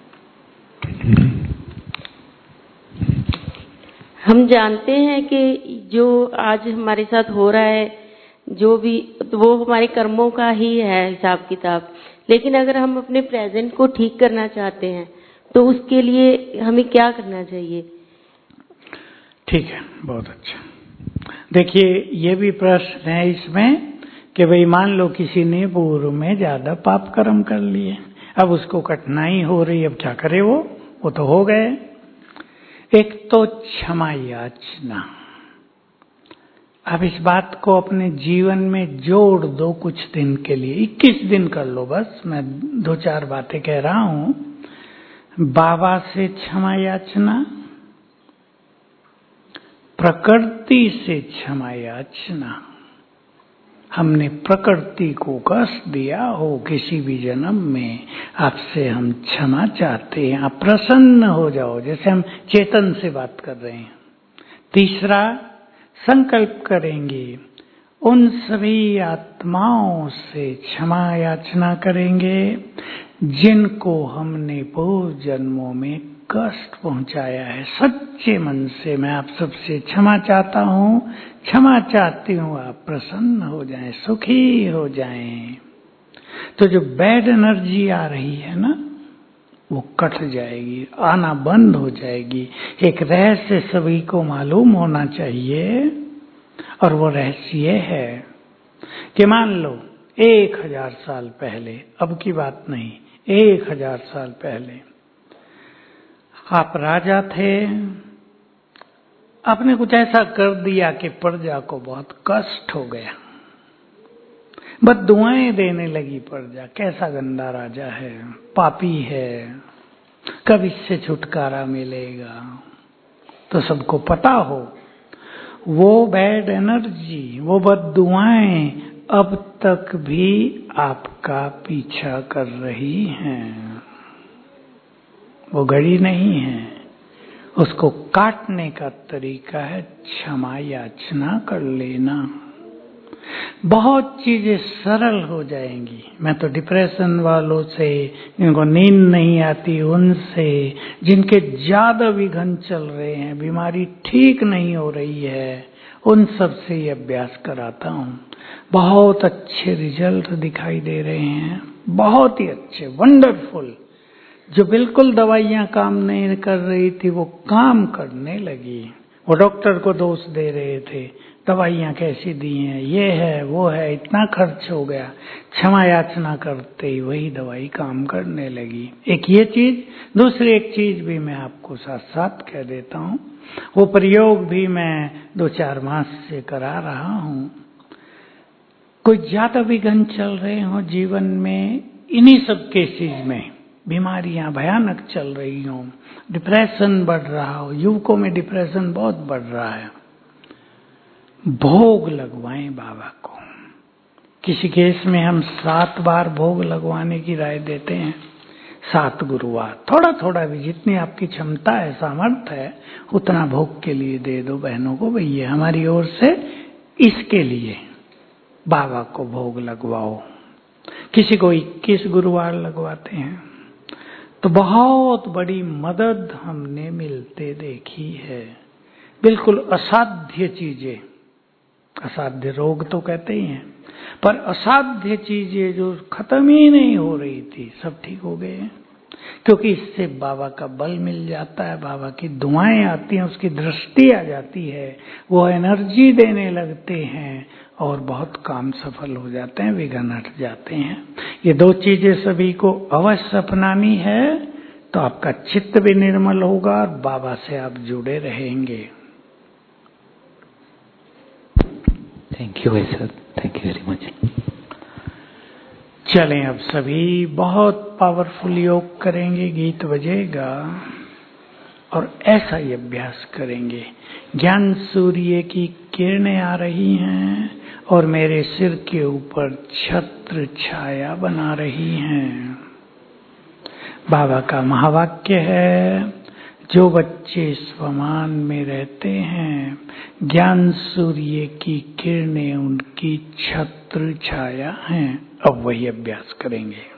हम जानते हैं कि जो आज हमारे साथ हो रहा है, जो भी, तो वो हमारे कर्मों का ही है हिसाब किताब, लेकिन अगर हम अपने प्रेजेंट को ठीक करना चाहते हैं तो उसके लिए हमें क्या करना चाहिए? ठीक है, बहुत अच्छा। देखिए ये भी प्रश्न है इसमें कि भाई मान लो किसी ने पूर्व में ज्यादा पाप कर्म कर लिए, अब उसको कठिनाई हो रही, अब क्या करे वो वो तो हो गए। एक तो क्षमा याचना, अब इस बात को अपने जीवन में जोड़ दो कुछ दिन के लिए, इक्कीस दिन कर लो बस, मैं दो चार बातें कह रहा हूं। बाबा से क्षमा याचना, प्रकृति से क्षमा याचना, हमने प्रकृति को कष्ट दिया हो किसी भी जन्म में, आपसे हम क्षमा चाहते हैं, आप प्रसन्न हो जाओ, जैसे हम चेतन से बात कर रहे हैं। तीसरा, संकल्प करेंगे उन सभी आत्माओं से क्षमा याचना करेंगे जिनको हमने पूर्व जन्मों में कष्ट पहुंचाया है। सच्चे मन से मैं आप सबसे क्षमा चाहता हूं, क्षमा चाहती हूं, आप प्रसन्न हो जाएं, सुखी हो जाएं। तो जो बैड एनर्जी आ रही है ना, वो कट जाएगी, आना बंद हो जाएगी। एक रहस्य सभी को मालूम होना चाहिए, और वो रहस्य ये है कि मान लो एक हजार साल पहले, अब की बात नहीं, एक हजार साल पहले आप राजा थे, आपने कुछ ऐसा कर दिया कि प्रजा को बहुत कष्ट हो गया, बस दुआएं देने लगी प्रजा, कैसा गंदा राजा है, पापी है, कब इससे छुटकारा मिलेगा। तो सबको पता हो वो बैड एनर्जी, वो बद्दुआएं अब तक भी आपका पीछा कर रही हैं, वो गड़ी नहीं है। उसको काटने का तरीका है क्षमा याचना कर लेना, बहुत चीजें सरल हो जाएंगी। मैं तो डिप्रेशन वालों से, जिनको नींद नहीं आती उनसे, जिनके ज्यादा विघन चल रहे हैं, बीमारी ठीक नहीं हो रही है, उन सब से ये अभ्यास कराता हूँ। बहुत अच्छे रिजल्ट दिखाई दे रहे हैं, बहुत ही अच्छे, वंडरफुल। जो बिल्कुल दवाइयां काम नहीं कर रही थी वो काम करने लगी। वो डॉक्टर को दोष दे रहे थे, दवाइयां कैसी दी हैं, ये है वो है, इतना खर्च हो गया। क्षमा याचना करते ही वही दवाई काम करने लगी। एक ये चीज, दूसरी एक चीज भी मैं आपको साथ साथ कह देता हूँ, वो प्रयोग भी मैं दो चार मास से करा रहा हूँ। कोई ज्यादा विघन चल रहे हो जीवन में, इन्हीं सब केसेस में बीमारियां भयानक चल रही हो, डिप्रेशन बढ़ रहा हो, युवकों में डिप्रेशन बहुत बढ़ रहा है, भोग लगवाएं बाबा को। किसी केस में हम सात बार भोग लगवाने की राय देते हैं, सात गुरुवार, थोड़ा थोड़ा भी, जितनी आपकी क्षमता है, सामर्थ्य है, उतना भोग के लिए दे दो बहनों को। भैया हमारी ओर से इसके लिए बाबा को भोग लगवाओ। किसी को इक्कीस गुरुवार लगवाते हैं, तो बहुत बड़ी मदद हमने मिलते देखी है। बिल्कुल असाध्य चीजें, असाध्य रोग तो कहते ही हैं, पर असाध्य चीजें जो खत्म ही नहीं हो रही थी सब ठीक हो गए हैं, क्योंकि इससे बाबा का बल मिल जाता है, बाबा की दुआएं आती हैं, उसकी दृष्टि आ जाती है, वो एनर्जी देने लगते हैं और बहुत काम सफल हो जाते हैं, विघ्न हट जाते हैं। ये दो चीजें सभी को अवश्य अपनानी है, तो आपका चित्त भी निर्मल होगा और बाबा से आप जुड़े रहेंगे। थैंक यू भाई sir, thank you very much. चलें अब सभी बहुत पावरफुल योग करेंगे, गीत बजेगा और ऐसा ही अभ्यास करेंगे। ज्ञान सूर्य की किरणें आ रही हैं और मेरे सिर के ऊपर छत्र छाया बना रही हैं। बाबा का महावाक्य है, जो बच्चे स्वमान में रहते हैं, ज्ञान सूर्य की किरणें उनकी छत्र छाया हैं। अब वही अभ्यास करेंगे।